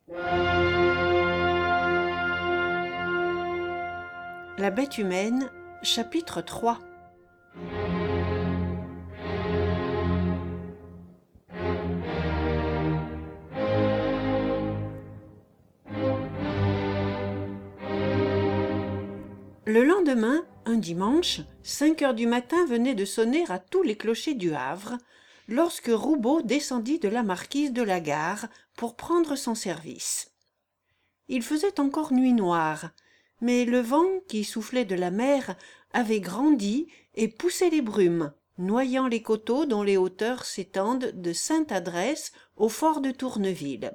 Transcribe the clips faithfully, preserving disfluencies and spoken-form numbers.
La bête humaine, chapitre trois. Le lendemain, un dimanche, cinq heures du matin venaient de sonner à tous les clochers du Havre, lorsque Roubaud descendit de la marquise de la Gare pour prendre son service. Il faisait encore nuit noire, mais le vent qui soufflait de la mer avait grandi et poussé les brumes, noyant les coteaux dont les hauteurs s'étendent de Sainte-Adresse au fort de Tourneville.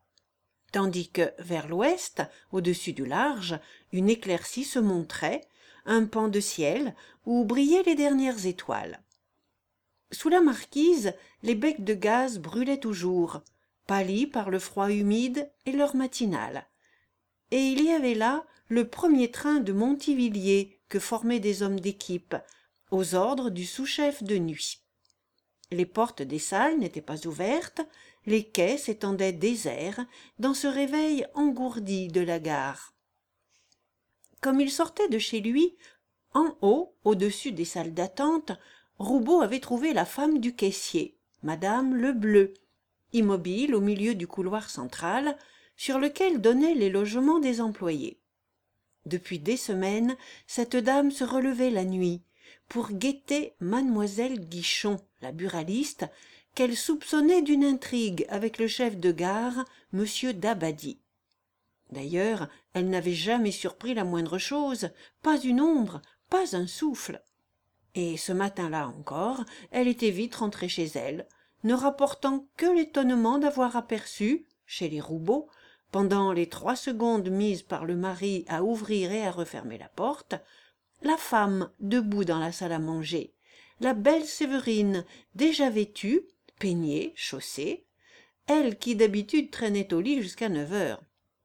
Tandis que, vers l'ouest, au-dessus du large, une éclaircie se montrait, un pan de ciel où brillaient les dernières étoiles. Sous la marquise, les becs de gaz brûlaient toujours, pâlis par le froid humide et l'heure matinale. Et il y avait là le premier train de Montivilliers que formaient des hommes d'équipe, aux ordres du sous-chef de nuit. Les portes des salles n'étaient pas ouvertes, les quais s'étendaient déserts dans ce réveil engourdi de la gare. Comme il sortait de chez lui, en haut, au-dessus des salles d'attente, Roubaud avait trouvé la femme du caissier, madame Lebleu, immobile au milieu du couloir central, sur lequel donnaient les logements des employés. Depuis des semaines, cette dame se relevait la nuit pour guetter mademoiselle Guichon, la buraliste, qu'elle soupçonnait d'une intrigue avec le chef de gare, monsieur Dabadie. D'ailleurs, elle n'avait jamais surpris la moindre chose, pas une ombre, pas un souffle. Et ce matin-là encore, elle était vite rentrée chez elle, ne rapportant que l'étonnement d'avoir aperçu, chez les Roubaud, pendant les trois secondes mises par le mari à ouvrir et à refermer la porte, la femme debout dans la salle à manger, la belle Séverine déjà vêtue, peignée, chaussée, elle qui d'habitude traînait au lit jusqu'à neuf heures.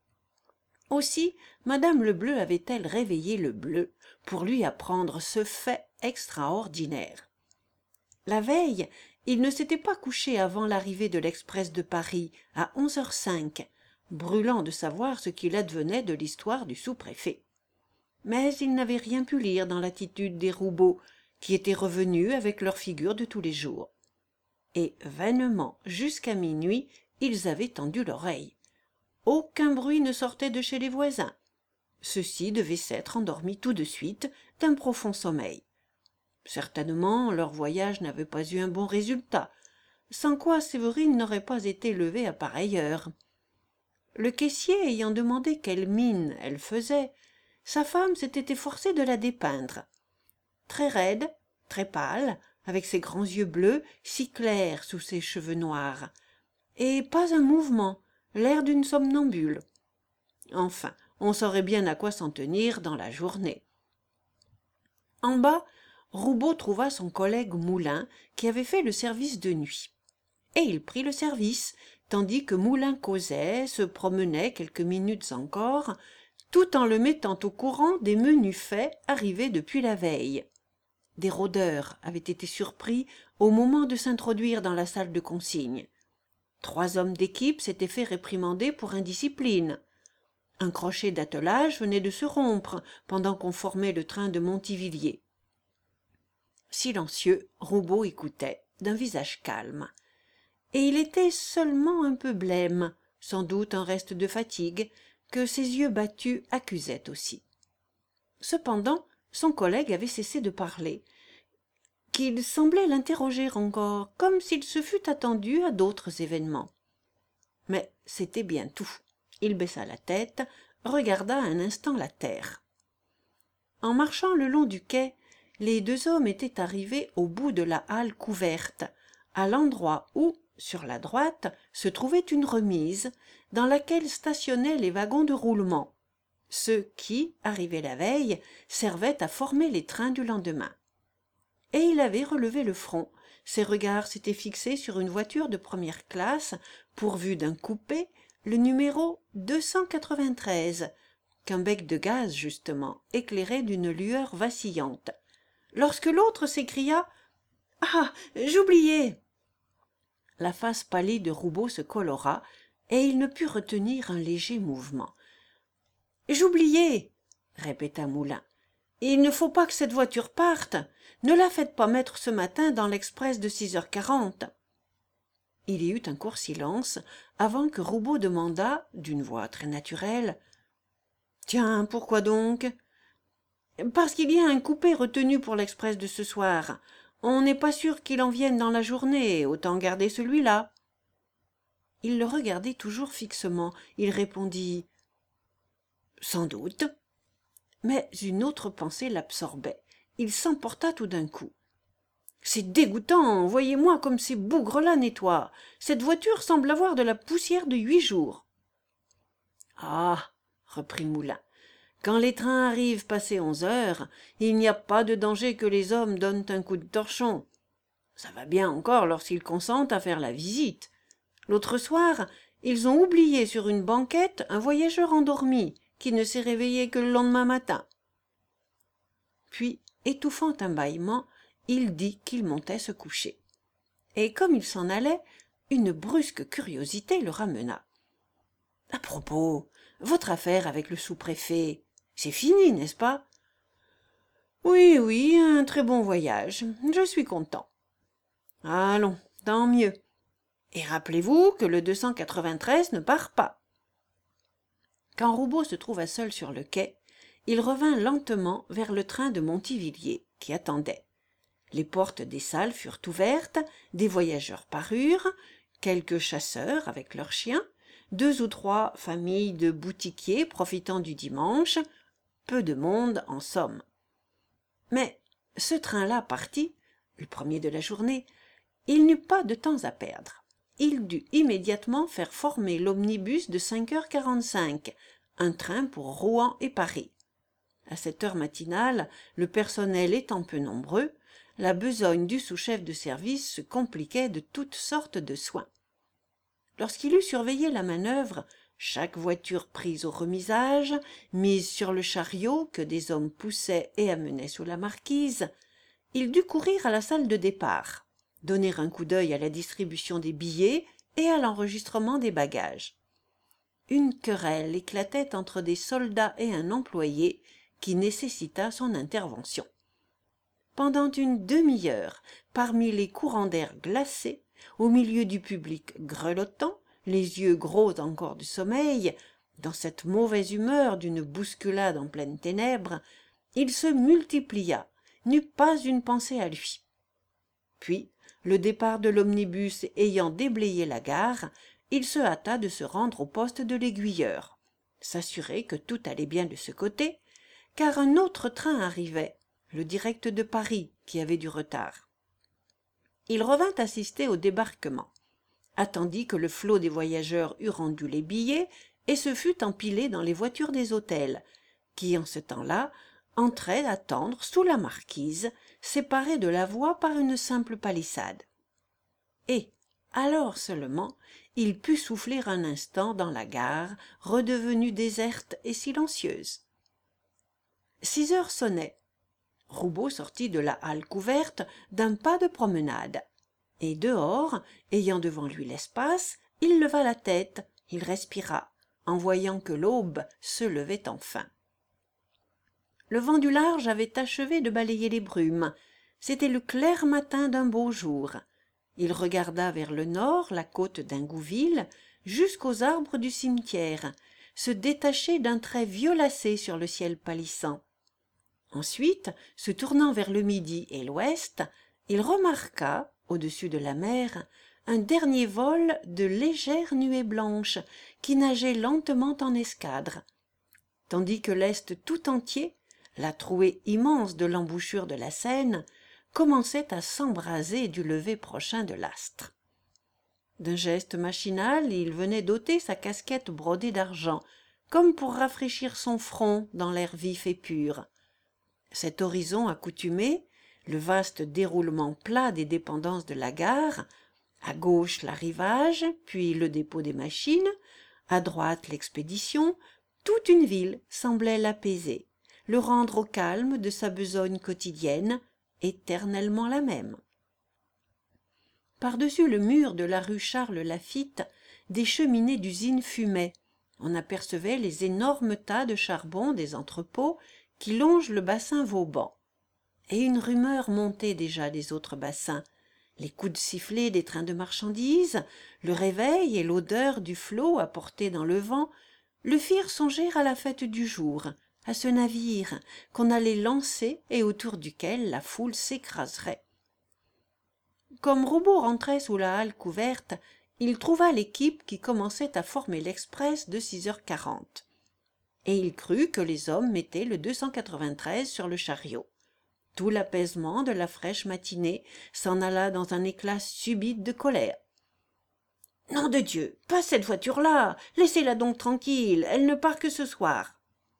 Aussi madame Lebleu avait-elle réveillé le bleu pour lui apprendre ce fait extraordinaire. La veille, il ne s'était pas couché avant l'arrivée de l'express de Paris à onze heures cinq, brûlant de savoir ce qu'il advenait de l'histoire du sous-préfet. Mais il n'avait rien pu lire dans l'attitude des Roubaud, qui étaient revenus avec leur figure de tous les jours. Et vainement, jusqu'à minuit, ils avaient tendu l'oreille. Aucun bruit ne sortait de chez les voisins. Ceux-ci devaient s'être endormis tout de suite d'un profond sommeil. Certainement, leur voyage n'avait pas eu un bon résultat, sans quoi Séverine n'aurait pas été levée à pareille heure. Le caissier ayant demandé quelle mine elle faisait, sa femme s'était efforcée de la dépeindre. Très raide, très pâle, avec ses grands yeux bleus si clairs sous ses cheveux noirs, et pas un mouvement, l'air d'une somnambule. Enfin, on saurait bien à quoi s'en tenir dans la journée. En bas, Roubaud trouva son collègue Moulin, qui avait fait le service de nuit. Et il prit le service, tandis que Moulin causait, se promenait quelques minutes encore, tout en le mettant au courant des menus faits arrivés depuis la veille. Des rôdeurs avaient été surpris au moment de s'introduire dans la salle de consigne. Trois hommes d'équipe s'étaient fait réprimander pour indiscipline. Un crochet d'attelage venait de se rompre pendant qu'on formait le train de Montivilliers. Silencieux, Roubaud écoutait, d'un visage calme. Et il était seulement un peu blême, sans doute un reste de fatigue, que ses yeux battus accusaient aussi. Cependant, son collègue avait cessé de parler, qu'il semblait l'interroger encore, comme s'il se fût attendu à d'autres événements. Mais c'était bien tout. Il baissa la tête, regarda un instant la terre. En marchant le long du quai, les deux hommes étaient arrivés au bout de la halle couverte, à l'endroit où, sur la droite, se trouvait une remise, dans laquelle stationnaient les wagons de roulement, ceux qui, arrivés la veille, servaient à former les trains du lendemain. Et il avait relevé le front, ses regards s'étaient fixés sur une voiture de première classe, pourvue d'un coupé, le numéro deux cent quatre-vingt-treize, qu'un bec de gaz, justement, éclairait d'une lueur vacillante, lorsque l'autre s'écria « Ah, j'oubliais !» La face pâlie de Roubaud se colora, et il ne put retenir un léger mouvement. « J'oubliais, répéta Moulin. Il ne faut pas que cette voiture parte. Ne la faites pas mettre ce matin dans l'express de six heures quarante. Il y eut un court silence avant que Roubaud demanda, d'une voix très naturelle, « Tiens, pourquoi donc ?»« Parce qu'il y a un coupé retenu pour l'express de ce soir. On n'est pas sûr qu'il en vienne dans la journée, autant garder celui-là. » Il le regardait toujours fixement. Il répondit, « Sans doute. » Mais une autre pensée l'absorbait. Il s'emporta tout d'un coup. « C'est dégoûtant, voyez-moi comme ces bougres-là nettoient. Cette voiture semble avoir de la poussière de huit jours. »« Ah !» reprit Moulin, « quand les trains arrivent passé onze heures, il n'y a pas de danger que les hommes donnent un coup de torchon. Ça va bien encore lorsqu'ils consentent à faire la visite. L'autre soir, ils ont oublié sur une banquette un voyageur endormi qui ne s'est réveillé que le lendemain matin. » Puis, étouffant un bâillement, il dit qu'il montait se coucher. Et comme il s'en allait, une brusque curiosité le ramena. « À propos, votre affaire avec le sous-préfet, c'est fini, n'est-ce pas ? » ?»« Oui, oui, un très bon voyage. Je suis content. »« Allons, tant mieux. Et rappelez-vous que le deux cent quatre-vingt-treize ne part pas. » Quand Roubaud se trouva seul sur le quai, il revint lentement vers le train de Montivilliers, qui attendait. Les portes des salles furent ouvertes, des voyageurs parurent, quelques chasseurs avec leurs chiens, deux ou trois familles de boutiquiers profitant du dimanche, peu de monde en somme. Mais ce train-là parti, le premier de la journée, il n'eut pas de temps à perdre. Il dut immédiatement faire former l'omnibus de cinq heures quarante-cinq, un train pour Rouen et Paris. À cette heure matinale, le personnel étant peu nombreux, la besogne du sous-chef de service se compliquait de toutes sortes de soins. Lorsqu'il eut surveillé la manœuvre, chaque voiture prise au remisage, mise sur le chariot que des hommes poussaient et amenaient sous la marquise, il dut courir à la salle de départ, donner un coup d'œil à la distribution des billets et à l'enregistrement des bagages. Une querelle éclatait entre des soldats et un employé qui nécessita son intervention. Pendant une demi-heure, parmi les courants d'air glacés, au milieu du public grelottant, les yeux gros encore de sommeil, dans cette mauvaise humeur d'une bousculade en pleines ténèbres, il se multiplia, n'eut pas une pensée à lui. Puis, le départ de l'omnibus ayant déblayé la gare, il se hâta de se rendre au poste de l'aiguilleur, s'assurer que tout allait bien de ce côté, car un autre train arrivait, le direct de Paris, qui avait du retard. Il revint assister au débarquement, attendit que le flot des voyageurs eût rendu les billets et se fût empilé dans les voitures des hôtels, qui, en ce temps-là, entraient attendre sous la marquise, séparés de la voie par une simple palissade. Et, alors seulement, il put souffler un instant dans la gare, redevenue déserte et silencieuse. Six heures sonnaient. Roubaud sortit de la halle couverte d'un pas de promenade. Et dehors, ayant devant lui l'espace, il leva la tête, il respira, en voyant que l'aube se levait enfin. Le vent du large avait achevé de balayer les brumes. C'était le clair matin d'un beau jour. Il regarda vers le nord la côte d'Ingouville, jusqu'aux arbres du cimetière, se détacher d'un trait violacé sur le ciel pâlissant. Ensuite, se tournant vers le midi et l'ouest, il remarqua, au-dessus de la mer, un dernier vol de légères nuées blanches qui nageaient lentement en escadre, tandis que l'est tout entier, la trouée immense de l'embouchure de la Seine, commençait à s'embraser du lever prochain de l'astre. D'un geste machinal, il venait d'ôter sa casquette brodée d'argent, comme pour rafraîchir son front dans l'air vif et pur. Cet horizon accoutumé, le vaste déroulement plat des dépendances de la gare, à gauche l'arrivage, puis le dépôt des machines, à droite l'expédition, toute une ville semblait l'apaiser, le rendre au calme de sa besogne quotidienne, éternellement la même. Par-dessus le mur de la rue Charles-Laffitte, des cheminées d'usines fumaient. On apercevait les énormes tas de charbon des entrepôts qui longent le bassin Vauban. Et une rumeur montait déjà des autres bassins. Les coups de sifflet des trains de marchandises, le réveil et l'odeur du flot apporté dans le vent le firent songer à la fête du jour, à ce navire qu'on allait lancer et autour duquel la foule s'écraserait. Comme Roubaud rentrait sous la halle couverte, il trouva l'équipe qui commençait à former l'express de six heures quarante. Et il crut que les hommes mettaient le deux cent quatre-vingt-treize sur le chariot. Tout l'apaisement de la fraîche matinée s'en alla dans un éclat subit de colère. « Nom de Dieu, pas cette voiture-là! Laissez-la donc tranquille, elle ne part que ce soir !»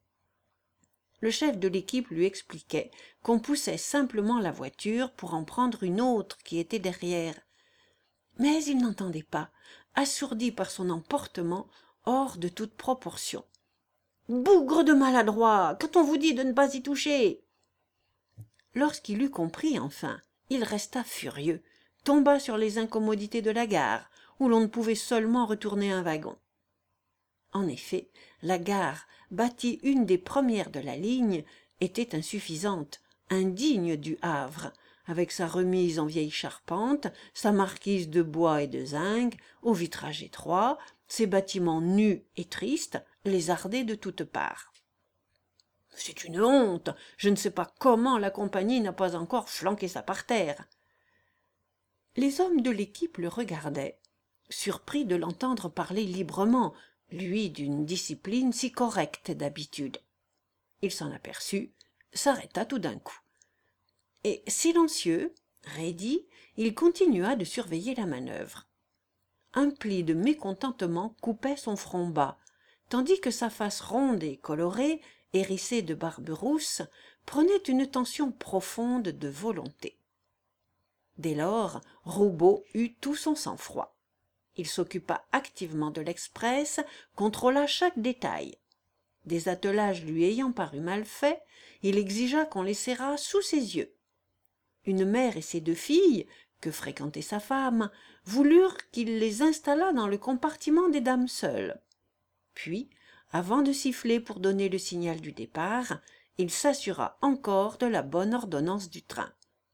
Le chef de l'équipe lui expliquait qu'on poussait simplement la voiture pour en prendre une autre qui était derrière. Mais il n'entendait pas, assourdi par son emportement hors de toute proportion. « Bougre de maladroit, quand on vous dit de ne pas y toucher !» Lorsqu'il eut compris enfin, il resta furieux, tomba sur les incommodités de la gare, où l'on ne pouvait seulement retourner un wagon. En effet, la gare, bâtie une des premières de la ligne, était insuffisante, indigne du Havre, avec sa remise en vieille charpente, sa marquise de bois et de zinc, au vitrage étroit, ses bâtiments nus et tristes, lézardés de toutes parts. « C'est une honte, je ne sais pas comment la compagnie n'a pas encore flanqué ça par terre. » Les hommes de l'équipe le regardaient, surpris de l'entendre parler librement, lui d'une discipline si correcte d'habitude. Il s'en aperçut, s'arrêta tout d'un coup. Et silencieux, raidi, il continua de surveiller la manœuvre. Un pli de mécontentement coupait son front bas, tandis que sa face ronde et colorée, hérissée de barbe rousse, prenait une tension profonde de volonté. Dès lors, Roubaud eut tout son sang-froid. Il s'occupa activement de l'express, contrôla chaque détail. Des attelages lui ayant paru mal faits, il exigea qu'on les serrât sous ses yeux. Une mère et ses deux filles, que fréquentait sa femme, voulurent qu'il les installât dans le compartiment des dames seules. Puis, avant de siffler pour donner le signal du départ, il s'assura encore de la bonne ordonnance du train.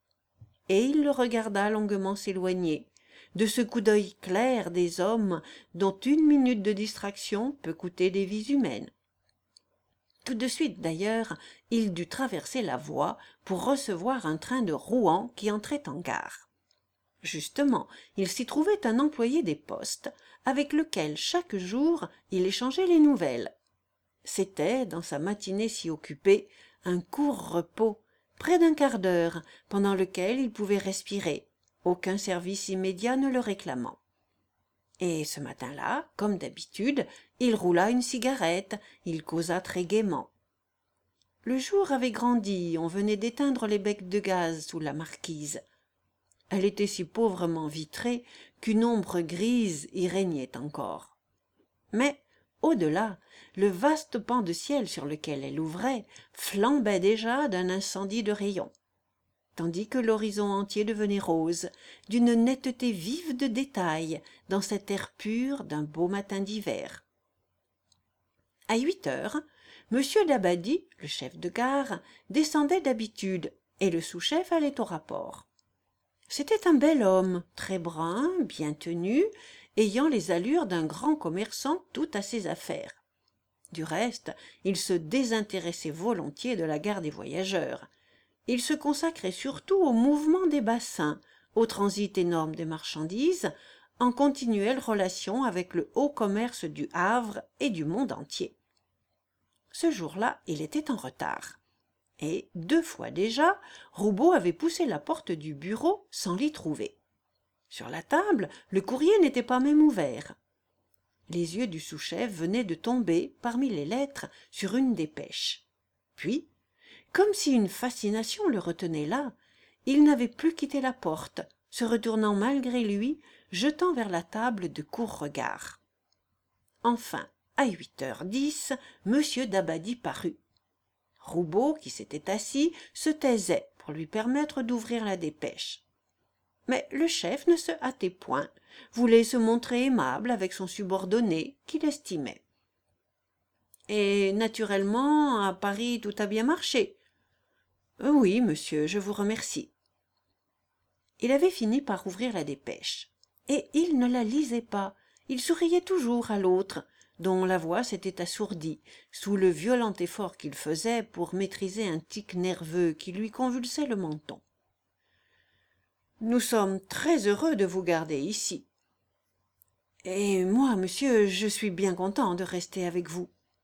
Et il le regarda longuement s'éloigner, de ce coup d'œil clair des hommes dont une minute de distraction peut coûter des vies humaines. Tout de suite, d'ailleurs, il dut traverser la voie pour recevoir un train de Rouen qui entrait en gare. Justement, il s'y trouvait un employé des postes, avec lequel chaque jour il échangeait les nouvelles. C'était, dans sa matinée si occupée, un court repos, près d'un quart d'heure, pendant lequel il pouvait respirer, aucun service immédiat ne le réclamant. Et ce matin-là, comme d'habitude, il roula une cigarette, il causa très gaiement. Le jour avait grandi, on venait d'éteindre les becs de gaz sous la marquise. Elle était si pauvrement vitrée qu'une ombre grise y régnait encore. Mais, au-delà, le vaste pan de ciel sur lequel elle ouvrait flambait déjà d'un incendie de rayons, tandis que l'horizon entier devenait rose, d'une netteté vive de détails, dans cet air pur d'un beau matin d'hiver. À huit heures, Monsieur Dabadie, le chef de gare, descendait d'habitude, et le sous-chef allait au rapport. C'était un bel homme, très brun, bien tenu, ayant les allures d'un grand commerçant tout à ses affaires. Du reste, il se désintéressait volontiers de la gare des voyageurs. Il se consacrait surtout au mouvement des bassins, au transit énorme des marchandises, en continuelle relation avec le haut commerce du Havre et du monde entier. Ce jour-là, il était en retard. Et, deux fois déjà, Roubaud avait poussé la porte du bureau sans l'y trouver. Sur la table, le courrier n'était pas même ouvert. Les yeux du sous-chef venaient de tomber, parmi les lettres, sur une dépêche. Puis, comme si une fascination le retenait là, il n'avait plus quitté la porte, se retournant malgré lui, jetant vers la table de courts regards. Enfin, à huit heures dix, Monsieur Dabadie parut. Roubaud, qui s'était assis, se taisait pour lui permettre d'ouvrir la dépêche. Mais le chef ne se hâtait point, voulait se montrer aimable avec son subordonné qu'il estimait. « Et naturellement, à Paris, tout a bien marché. »« Oui, monsieur, je vous remercie. » Il avait fini par ouvrir la dépêche. Et il ne la lisait pas. Il souriait toujours à l'autre, dont la voix s'était assourdie, sous le violent effort qu'il faisait pour maîtriser un tic nerveux qui lui convulsait le menton. « Nous sommes très heureux de vous garder ici. »« Et moi, monsieur, je suis bien content de rester avec vous. »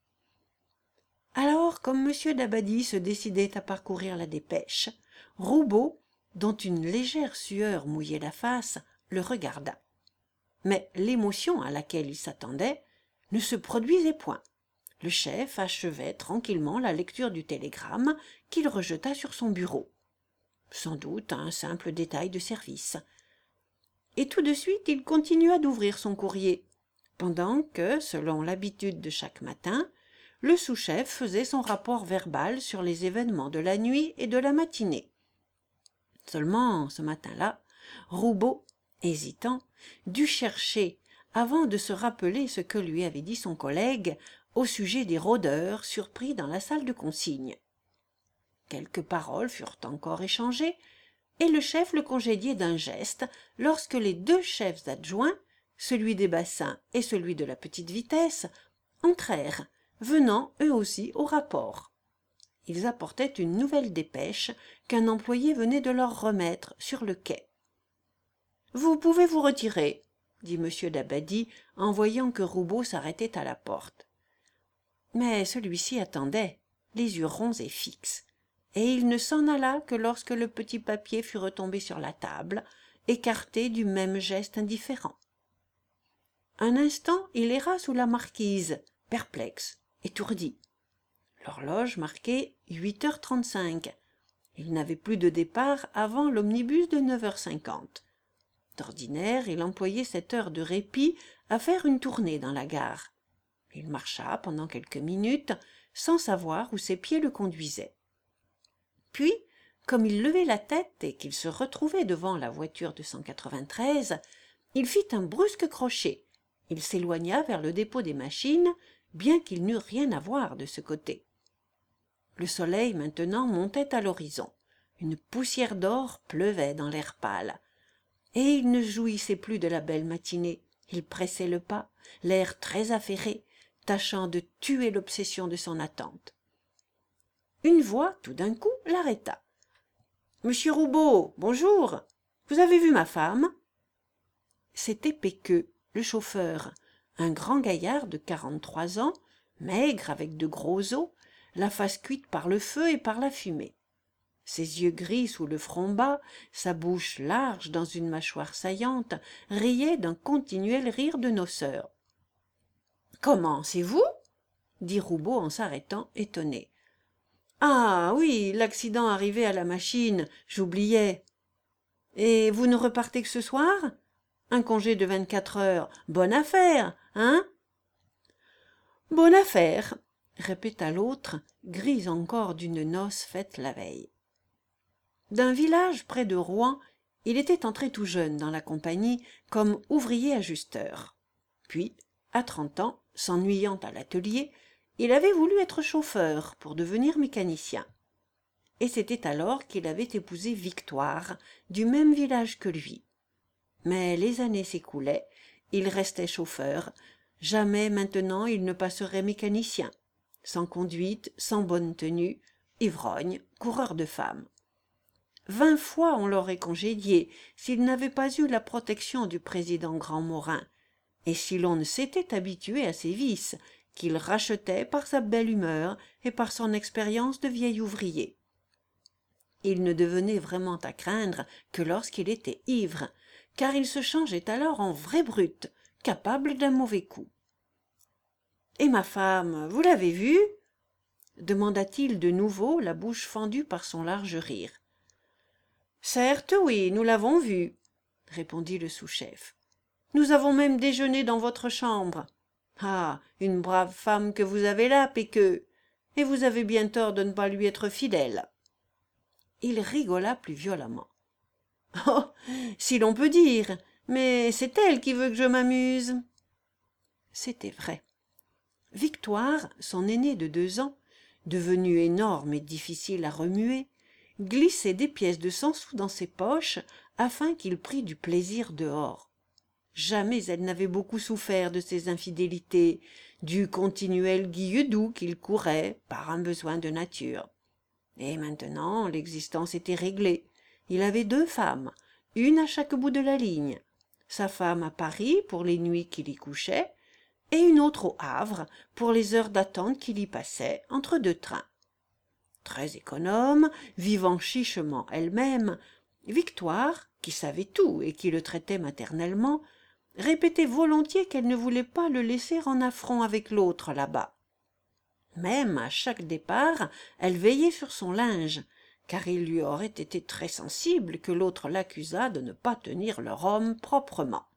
Alors, comme M. Dabadie se décidait à parcourir la dépêche, Roubaud, dont une légère sueur mouillait la face, le regarda. Mais l'émotion à laquelle il s'attendait ne se produisait point. Le chef achevait tranquillement la lecture du télégramme qu'il rejeta sur son bureau. Sans doute un simple détail de service. Et tout de suite il continua d'ouvrir son courrier, pendant que, selon l'habitude de chaque matin, le sous-chef faisait son rapport verbal sur les événements de la nuit et de la matinée. Seulement, ce matin-là, Roubaud, hésitant, dut chercher, avant de se rappeler ce que lui avait dit son collègue au sujet des rôdeurs surpris dans la salle de consigne. Quelques paroles furent encore échangées, et le chef le congédiait d'un geste lorsque les deux chefs adjoints, celui des bassins et celui de la petite vitesse, entrèrent, venant eux aussi au rapport. Ils apportaient une nouvelle dépêche qu'un employé venait de leur remettre sur le quai. « Vous pouvez vous retirer, » dit M. Dabadie en voyant que Roubaud s'arrêtait à la porte. Mais celui-ci attendait, les yeux ronds et fixes, et il ne s'en alla que lorsque le petit papier fut retombé sur la table, écarté du même geste indifférent. Un instant il erra sous la marquise, perplexe, étourdi. L'horloge marquait huit heures trente-cinq. Il n'avait plus de départ avant l'omnibus de neuf heures cinquante. D'ordinaire, il employait cette heure de répit à faire une tournée dans la gare. Il marcha pendant quelques minutes, sans savoir où ses pieds le conduisaient. Puis, comme il levait la tête et qu'il se retrouvait devant la voiture de cent quatre-vingt-treize, il fit un brusque crochet. Il s'éloigna vers le dépôt des machines, bien qu'il n'eût rien à voir de ce côté. Le soleil maintenant montait à l'horizon. Une poussière d'or pleuvait dans l'air pâle. Et il ne jouissait plus de la belle matinée. Il pressait le pas, l'air très affairé, tâchant de tuer l'obsession de son attente. Une voix, tout d'un coup, l'arrêta. « Monsieur Roubaud, bonjour. Vous avez vu ma femme ?» C'était Péqueux, le chauffeur, un grand gaillard de quarante-trois ans, maigre avec de gros os, la face cuite par le feu et par la fumée. Ses yeux gris sous le front bas, sa bouche large dans une mâchoire saillante, riaient d'un continuel rire de noceur. « Comment, c'est vous ?» dit Roubaud en s'arrêtant, étonné. « Ah oui, l'accident arrivé à la machine, j'oubliais. Et vous ne repartez que ce soir ? Un congé de vingt-quatre heures, bonne affaire, hein ?»« Bonne affaire, » répéta l'autre, gris encore d'une noce faite la veille. D'un village près de Rouen, il était entré tout jeune dans la compagnie comme ouvrier ajusteur. Puis, à trente ans, s'ennuyant à l'atelier, il avait voulu être chauffeur pour devenir mécanicien. Et c'était alors qu'il avait épousé Victoire, du même village que lui. Mais les années s'écoulaient, il restait chauffeur, jamais maintenant il ne passerait mécanicien, sans conduite, sans bonne tenue, ivrogne, coureur de femmes. Vingt fois on l'aurait congédié s'il n'avait pas eu la protection du président Grandmorin, et si l'on ne s'était habitué à ses vices, qu'il rachetait par sa belle humeur et par son expérience de vieil ouvrier. Il ne devenait vraiment à craindre que lorsqu'il était ivre, car il se changeait alors en vraie brute, capable d'un mauvais coup. « Et ma femme, vous l'avez vue ?» demanda-t-il de nouveau, la bouche fendue par son large rire. « Certes, oui, nous l'avons vue, » répondit le sous-chef. « Nous avons même déjeuné dans votre chambre. Ah, une brave femme que vous avez là, Péqueux, et vous avez bien tort de ne pas lui être fidèle. » Il rigola plus violemment. « Oh, si l'on peut dire, mais c'est elle qui veut que je m'amuse. C'était vrai. Victoire, son aînée de deux ans, devenue énorme et difficile à remuer, glissait des pièces de cent sous dans ses poches afin qu'il prît du plaisir dehors. Jamais elle n'avait beaucoup souffert de ses infidélités, du continuel guilledou qu'il courait par un besoin de nature. Et maintenant l'existence était réglée. Il avait deux femmes, une à chaque bout de la ligne, sa femme à Paris pour les nuits qu'il y couchait, et une autre au Havre pour les heures d'attente qu'il y passait entre deux trains. Très économe, vivant chichement elle-même, Victoire, qui savait tout et qui le traitait maternellement, répétait volontiers qu'elle ne voulait pas le laisser en affront avec l'autre là-bas. Même à chaque départ, elle veillait sur son linge, car il lui aurait été très sensible que l'autre l'accusât de ne pas tenir leur homme proprement.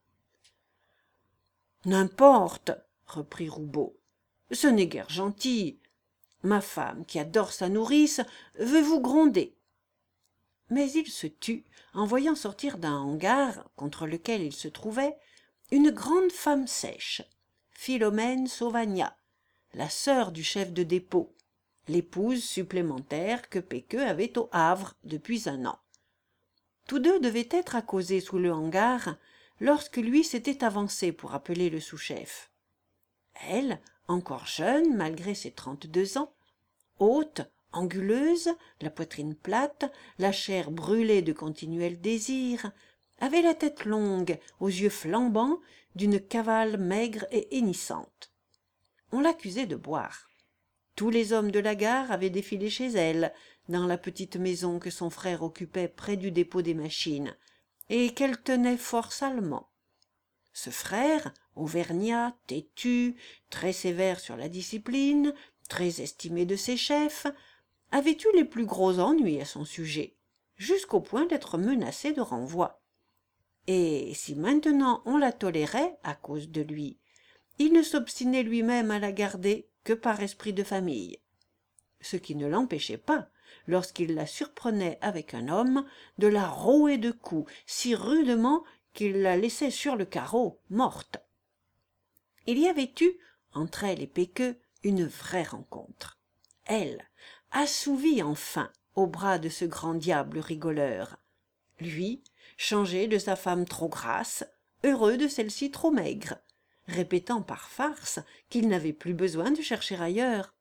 « N'importe, reprit Roubaud, ce n'est guère gentil. Ma femme, qui adore sa nourrice, veut vous gronder. » Mais il se tut en voyant sortir d'un hangar, contre lequel il se trouvait, une grande femme sèche, Philomène Sauvagnat, la sœur du chef de dépôt, l'épouse supplémentaire que Péqueux avait au Havre depuis un an. Tous deux devaient être à causer sous le hangar lorsque lui s'était avancé pour appeler le sous-chef. Elle, encore jeune malgré ses trente-deux ans, haute, anguleuse, la poitrine plate, la chair brûlée de continuel désir, avait la tête longue, aux yeux flambants, d'une cavale maigre et hennissante. On l'accusait de boire. Tous les hommes de la gare avaient défilé chez elle, dans la petite maison que son frère occupait près du dépôt des machines, et qu'elle tenait fort salement. Ce frère, auvergnat, têtu, très sévère sur la discipline, très estimé de ses chefs, avait eu les plus gros ennuis à son sujet, jusqu'au point d'être menacé de renvoi. Et si maintenant on la tolérait à cause de lui, il ne s'obstinait lui-même à la garder que par esprit de famille, ce qui ne l'empêchait pas, lorsqu'il la surprenait avec un homme, de la rouer de coups si rudement qu'il la laissait sur le carreau morte. Il y avait eu, entre elle et Péqueux, une vraie rencontre. Elle, assouvie enfin au bras de ce grand diable rigoleur. Lui, changé de sa femme trop grasse, heureux de celle-ci trop maigre, répétant par farce qu'il n'avait plus besoin de chercher ailleurs.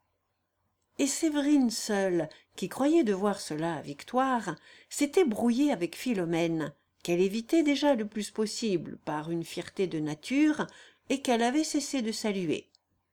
Et Séverine seule, qui croyait devoir cela à Victoire, s'était brouillée avec Philomène, qu'elle évitait déjà le plus possible par une fierté de nature et qu'elle avait cessé de saluer.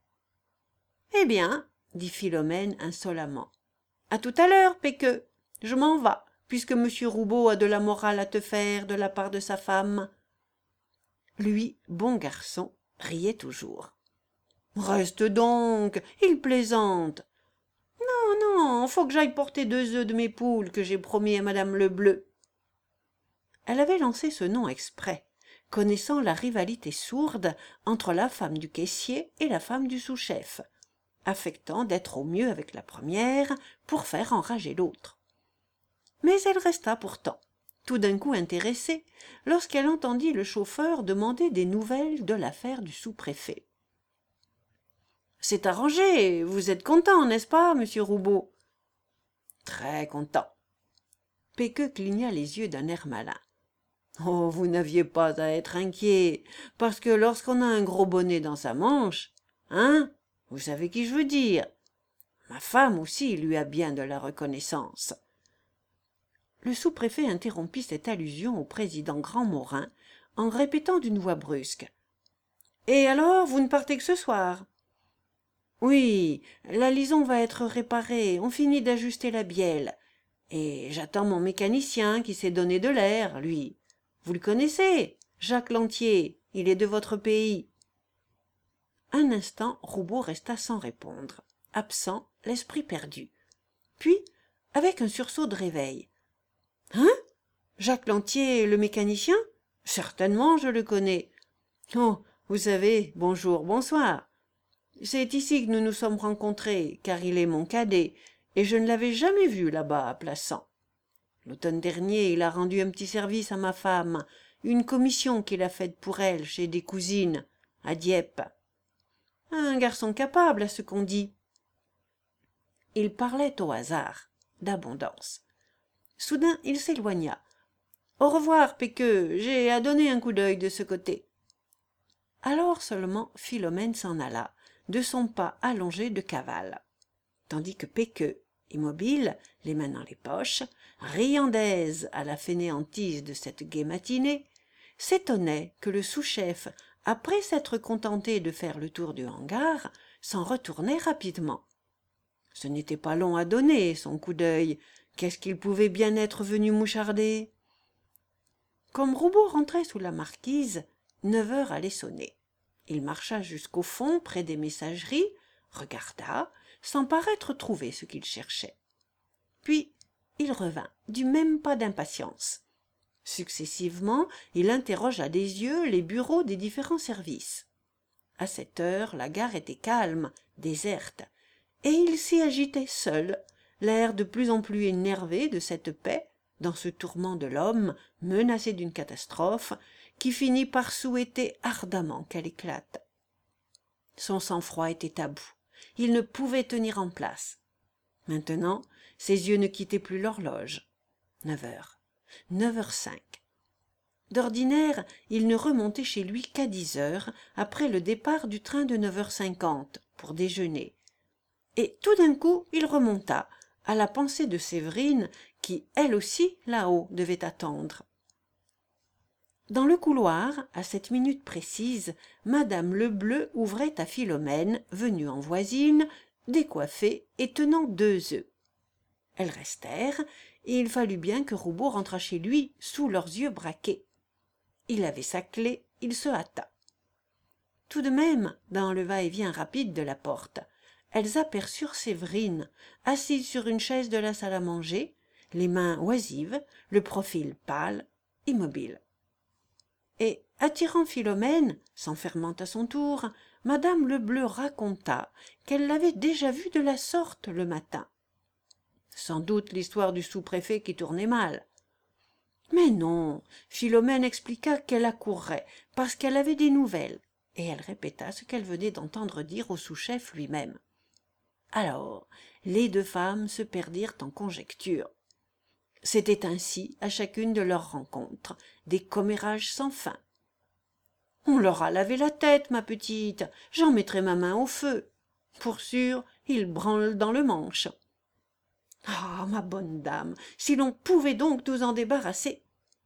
« Eh bien, dit Philomène insolemment, à tout à l'heure, Péqueux, je m'en vas, puisque monsieur Roubaud a de la morale à te faire de la part de sa femme. » Lui, bon garçon, riait toujours. « Reste donc, il plaisante. »« Non, non, faut que j'aille porter deux œufs de mes poules que j'ai promis à madame Lebleu. » Elle avait lancé ce nom exprès, connaissant la rivalité sourde entre la femme du caissier et la femme du sous-chef, affectant d'être au mieux avec la première pour faire enrager l'autre. Mais elle resta pourtant, tout d'un coup intéressée, lorsqu'elle entendit le chauffeur demander des nouvelles de l'affaire du sous-préfet. « C'est arrangé, vous êtes content, n'est-ce pas, monsieur Roubaud ?»« Très content. » Péqueux cligna les yeux d'un air malin. « Oh, vous n'aviez pas à être inquiet, parce que lorsqu'on a un gros bonnet dans sa manche, hein, vous savez qui je veux dire. Ma femme aussi lui a bien de la reconnaissance. » Le sous-préfet interrompit cette allusion au président Grandmorin en répétant d'une voix brusque. « Et alors, vous ne partez que ce soir ?»« Oui, la lison va être réparée, on finit d'ajuster la bielle. Et j'attends mon mécanicien qui s'est donné de l'air, lui. Vous le connaissez, Jacques Lantier, il est de votre pays. » Un instant, Roubaud resta sans répondre, absent, l'esprit perdu. Puis, avec un sursaut de réveil. « Hein, Jacques Lantier, le mécanicien ? Certainement, je le connais. Oh, vous savez, bonjour, bonsoir. C'est ici que nous nous sommes rencontrés, car il est mon cadet, et je ne l'avais jamais vu là-bas à Plassans. L'automne dernier, il a rendu un petit service à ma femme, une commission qu'il a faite pour elle chez des cousines, à Dieppe. Un garçon capable, à ce qu'on dit. » Il parlait au hasard, d'abondance. Soudain, il s'éloigna. « Au revoir, Péqueux, j'ai à donner un coup d'œil de ce côté. » Alors seulement Philomène s'en alla, de son pas allongé de cavale, tandis que Péqueux, immobile, les mains dans les poches, riant d'aise à la fainéantise de cette gaie matinée, s'étonnait que le sous-chef, après s'être contenté de faire le tour du hangar, s'en retournait rapidement. Ce n'était pas long à donner, son coup d'œil. Qu'est-ce qu'il pouvait bien être venu moucharder? Comme Roubaud rentrait sous la marquise, neuf heures allaient sonner. Il marcha jusqu'au fond, près des messageries, regarda, sans paraître trouver ce qu'il cherchait. Puis il revint, du même pas d'impatience. Successivement, il interrogea des yeux les bureaux des différents services. À cette heure, la gare était calme, déserte, et il s'y agitait seul, l'air de plus en plus énervé de cette paix, dans ce tourment de l'homme menacé d'une catastrophe, qui finit par souhaiter ardemment qu'elle éclate. Son sang-froid était à bout, il ne pouvait tenir en place. Maintenant, ses yeux ne quittaient plus l'horloge. Neuf heures, neuf heures cinq. D'ordinaire, il ne remontait chez lui qu'à dix heures, après le départ du train de neuf heures cinquante, pour déjeuner. Et tout d'un coup, il remonta, à la pensée de Séverine, qui, elle aussi, là-haut, devait attendre. Dans le couloir, à cette minute précise, madame Lebleu ouvrait à Philomène, venue en voisine, décoiffée et tenant deux œufs. Elles restèrent, et il fallut bien que Roubaud rentrât chez lui, sous leurs yeux braqués. Il avait sa clé, il se hâta. Tout de même, dans le va-et-vient rapide de la porte, elles aperçurent Séverine, assise sur une chaise de la salle à manger, les mains oisives, le profil pâle, immobile. Et, attirant Philomène, s'enfermant à son tour, madame Lebleu raconta qu'elle l'avait déjà vue de la sorte le matin. Sans doute l'histoire du sous-préfet qui tournait mal. Mais non, Philomène expliqua qu'elle accourrait parce qu'elle avait des nouvelles, et elle répéta ce qu'elle venait d'entendre dire au sous-chef lui-même. Alors, les deux femmes se perdirent en conjectures. C'était ainsi, à chacune de leurs rencontres, des commérages sans fin. « On leur a lavé la tête, ma petite, j'en mettrai ma main au feu. Pour sûr, ils branlent dans le manche. » Ah, ma bonne dame, si l'on pouvait donc nous en débarrasser.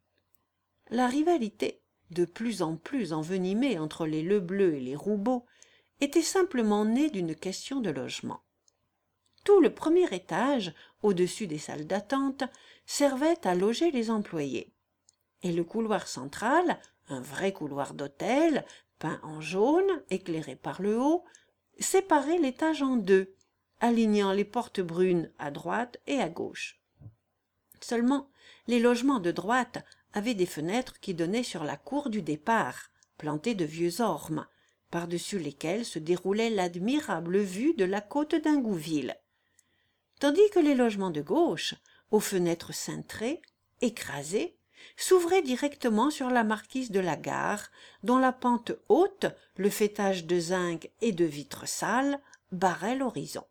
La rivalité, de plus en plus envenimée entre les Lebleu et les Roubaud, était simplement née d'une question de logement. Tout le premier étage, au-dessus des salles d'attente, servait à loger les employés. Et le couloir central, un vrai couloir d'hôtel, peint en jaune, éclairé par le haut, séparait l'étage en deux, alignant les portes brunes à droite et à gauche. Seulement, les logements de droite avaient des fenêtres qui donnaient sur la cour du départ, plantées de vieux ormes, par-dessus lesquels se déroulait l'admirable vue de la côte d'Ingouville, tandis que les logements de gauche, aux fenêtres cintrées, écrasées, s'ouvraient directement sur la marquise de la gare, dont la pente haute, le faîtage de zinc et de vitres sales, barrait l'horizon.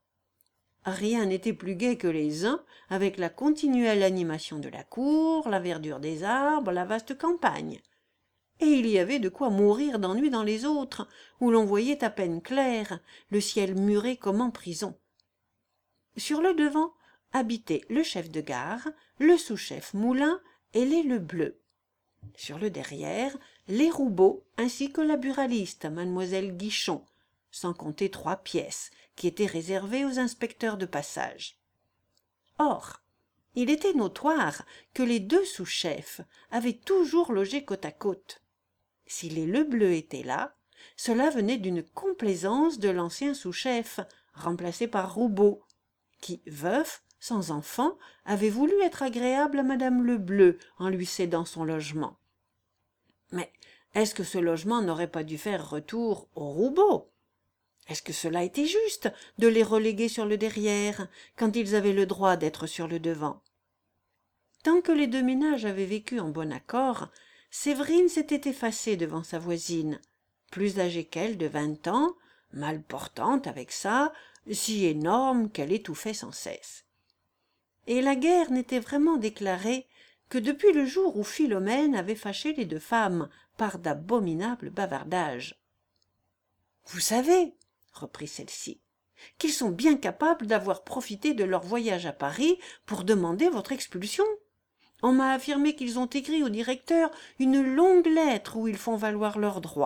Rien n'était plus gai que les uns, avec la continuelle animation de la cour, la verdure des arbres, la vaste campagne. Et il y avait de quoi mourir d'ennui dans les autres, où l'on voyait à peine clair, le ciel muré comme en prison. Sur le devant habitaient le chef de gare, le sous-chef Moulin et les Lebleu. Sur le derrière, les Roubaud ainsi que la buraliste, mademoiselle Guichon, sans compter trois pièces, qui étaient réservées aux inspecteurs de passage. Or, il était notoire que les deux sous-chefs avaient toujours logé côte à côte. Si les Lebleu étaient là, cela venait d'une complaisance de l'ancien sous-chef, remplacé par Roubaud, qui, veuf, sans enfant, avait voulu être agréable à madame Lebleu en lui cédant son logement. Mais est-ce que ce logement n'aurait pas dû faire retour aux Roubaud? Est-ce que cela était juste de les reléguer sur le derrière, quand ils avaient le droit d'être sur le devant? Tant que les deux ménages avaient vécu en bon accord, Séverine s'était effacée devant sa voisine, plus âgée qu'elle de vingt ans, mal portante avec ça, si énorme qu'elle étouffait sans cesse. Et la guerre n'était vraiment déclarée que depuis le jour où Philomène avait fâché les deux femmes par d'abominables bavardages. « Vous savez, reprit celle-ci, qu'ils sont bien capables d'avoir profité de leur voyage à Paris pour demander votre expulsion. On m'a affirmé qu'ils ont écrit au directeur une longue lettre où ils font valoir leurs droits. »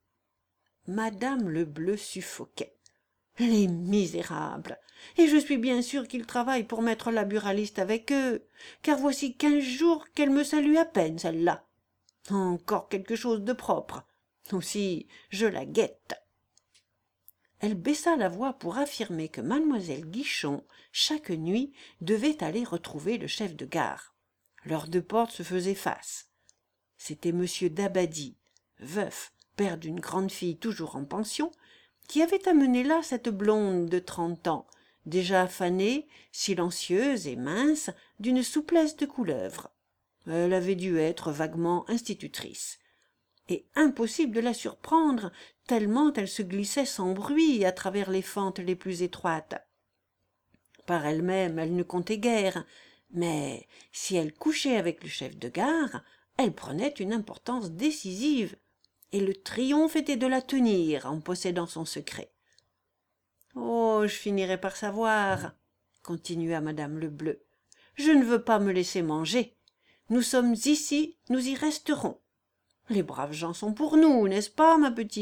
Madame Lebleu suffoquait. « Les misérables! Et je suis bien sûre qu'ils travaillent pour mettre la buraliste avec eux, car voici quinze jours qu'elle me salue à peine, celle-là. Encore quelque chose de propre. Aussi, je la guette. » Elle baissa la voix pour affirmer que mademoiselle Guichon, chaque nuit, devait aller retrouver le chef de gare. Leurs deux portes se faisaient face. C'était monsieur Dabadie, veuf, père d'une grande fille toujours en pension, qui avait amené là cette blonde de trente ans, déjà fanée, silencieuse et mince, d'une souplesse de couleuvre. Elle avait dû être vaguement institutrice. Et impossible de la surprendre, tellement elle se glissait sans bruit à travers les fentes les plus étroites. Par elle-même, elle ne comptait guère, mais si elle couchait avec le chef de gare, elle prenait une importance décisive, et le triomphe était de la tenir en possédant son secret. « Oh, je finirai par savoir, » continua madame Lebleu. « Je ne veux pas me laisser manger. Nous sommes ici, nous y resterons. Les braves gens sont pour nous, n'est-ce pas, ma petite ?»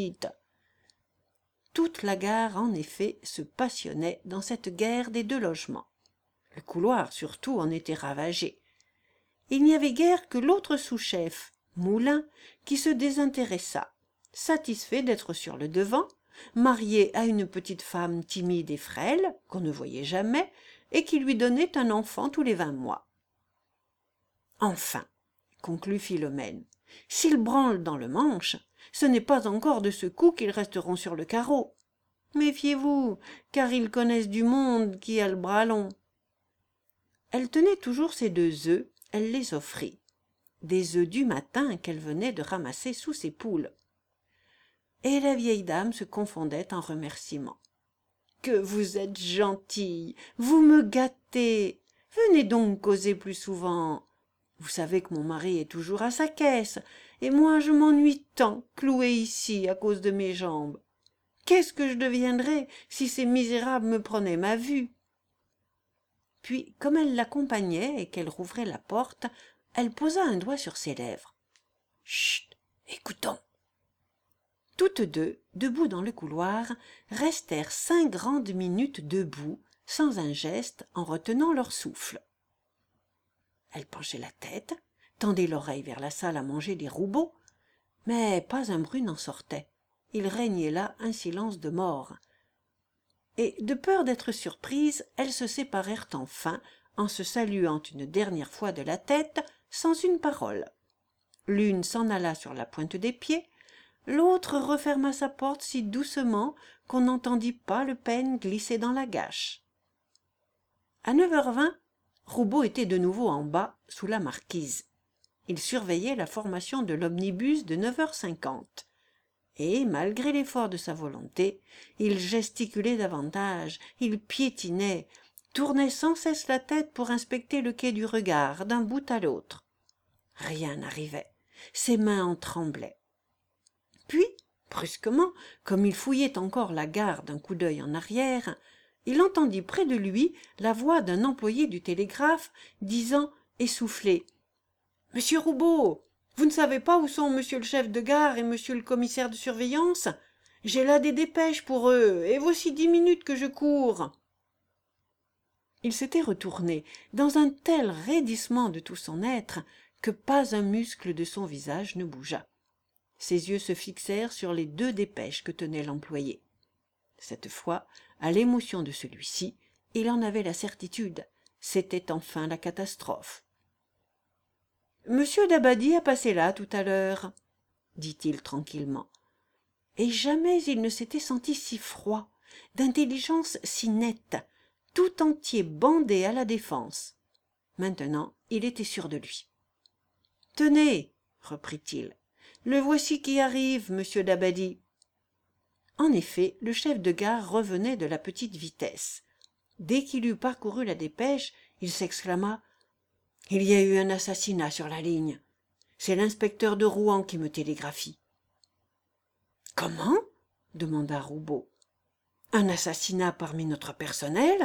Toute la gare, en effet, se passionnait dans cette guerre des deux logements. Le couloir, surtout, en était ravagé. Il n'y avait guère que l'autre sous-chef, Moulin, qui se désintéressa, satisfait d'être sur le devant, marié à une petite femme timide et frêle, qu'on ne voyait jamais, et qui lui donnait un enfant tous les vingt mois. « Enfin, » conclut Philomène, « s'ils branlent dans le manche, ce n'est pas encore de ce coup qu'ils resteront sur le carreau. Méfiez-vous, car ils connaissent du monde qui a le bras long. » Elle tenait toujours ses deux œufs, elle les offrit. Des œufs du matin qu'elle venait de ramasser sous ses poules. Et la vieille dame se confondait en remerciements. « Que vous êtes gentille, vous me gâtez. Venez donc causer plus souvent. Vous savez que mon mari est toujours à sa caisse, et moi je m'ennuie tant, clouée ici à cause de mes jambes. Qu'est-ce que je deviendrais si ces misérables me prenaient ma vue ?» Puis, comme elle l'accompagnait et qu'elle rouvrait la porte, elle posa un doigt sur ses lèvres. « Chut, écoutons !» Toutes deux, debout dans le couloir, restèrent cinq grandes minutes debout, sans un geste, en retenant leur souffle. Elle penchait la tête, tendait l'oreille vers la salle à manger des roubeaux, mais pas un bruit n'en sortait. Il régnait là un silence de mort. Et, de peur d'être surprises, elles se séparèrent enfin, en se saluant une dernière fois de la tête, sans une parole. L'une s'en alla sur la pointe des pieds, l'autre referma sa porte si doucement qu'on n'entendit pas le peigne glisser dans la gâche. À neuf heures vingt, Roubaud était de nouveau en bas, sous la marquise. Il surveillait la formation de l'omnibus de neuf heures cinquante. Et, malgré l'effort de sa volonté, il gesticulait davantage, il piétinait, tournait sans cesse la tête pour inspecter le quai du regard, d'un bout à l'autre. Rien n'arrivait, ses mains en tremblaient. Puis, brusquement, comme il fouillait encore la gare d'un coup d'œil en arrière, il entendit près de lui la voix d'un employé du télégraphe disant, essoufflé, « Monsieur Roubaud, vous ne savez pas où sont monsieur le chef de gare et monsieur le commissaire de surveillance? J'ai là des dépêches pour eux, et voici dix minutes que je cours. » Il s'était retourné dans un tel raidissement de tout son être que pas un muscle de son visage ne bougea. Ses yeux se fixèrent sur les deux dépêches que tenait l'employé. Cette fois, à l'émotion de celui-ci, il en avait la certitude. C'était enfin la catastrophe. « Monsieur Dabadie a passé là tout à l'heure, » dit-il tranquillement. Et jamais il ne s'était senti si froid, d'intelligence si nette, tout entier bandé à la défense. Maintenant, il était sûr de lui. « Tenez, reprit-il, le voici qui arrive, monsieur Dabadi. » En effet, le chef de gare revenait de la petite vitesse. Dès qu'il eut parcouru la dépêche, il s'exclama « Il y a eu un assassinat sur la ligne. C'est l'inspecteur de Rouen qui me télégraphie. »« Comment ?» demanda Roubaud. « Un assassinat parmi notre personnel ? » ?»«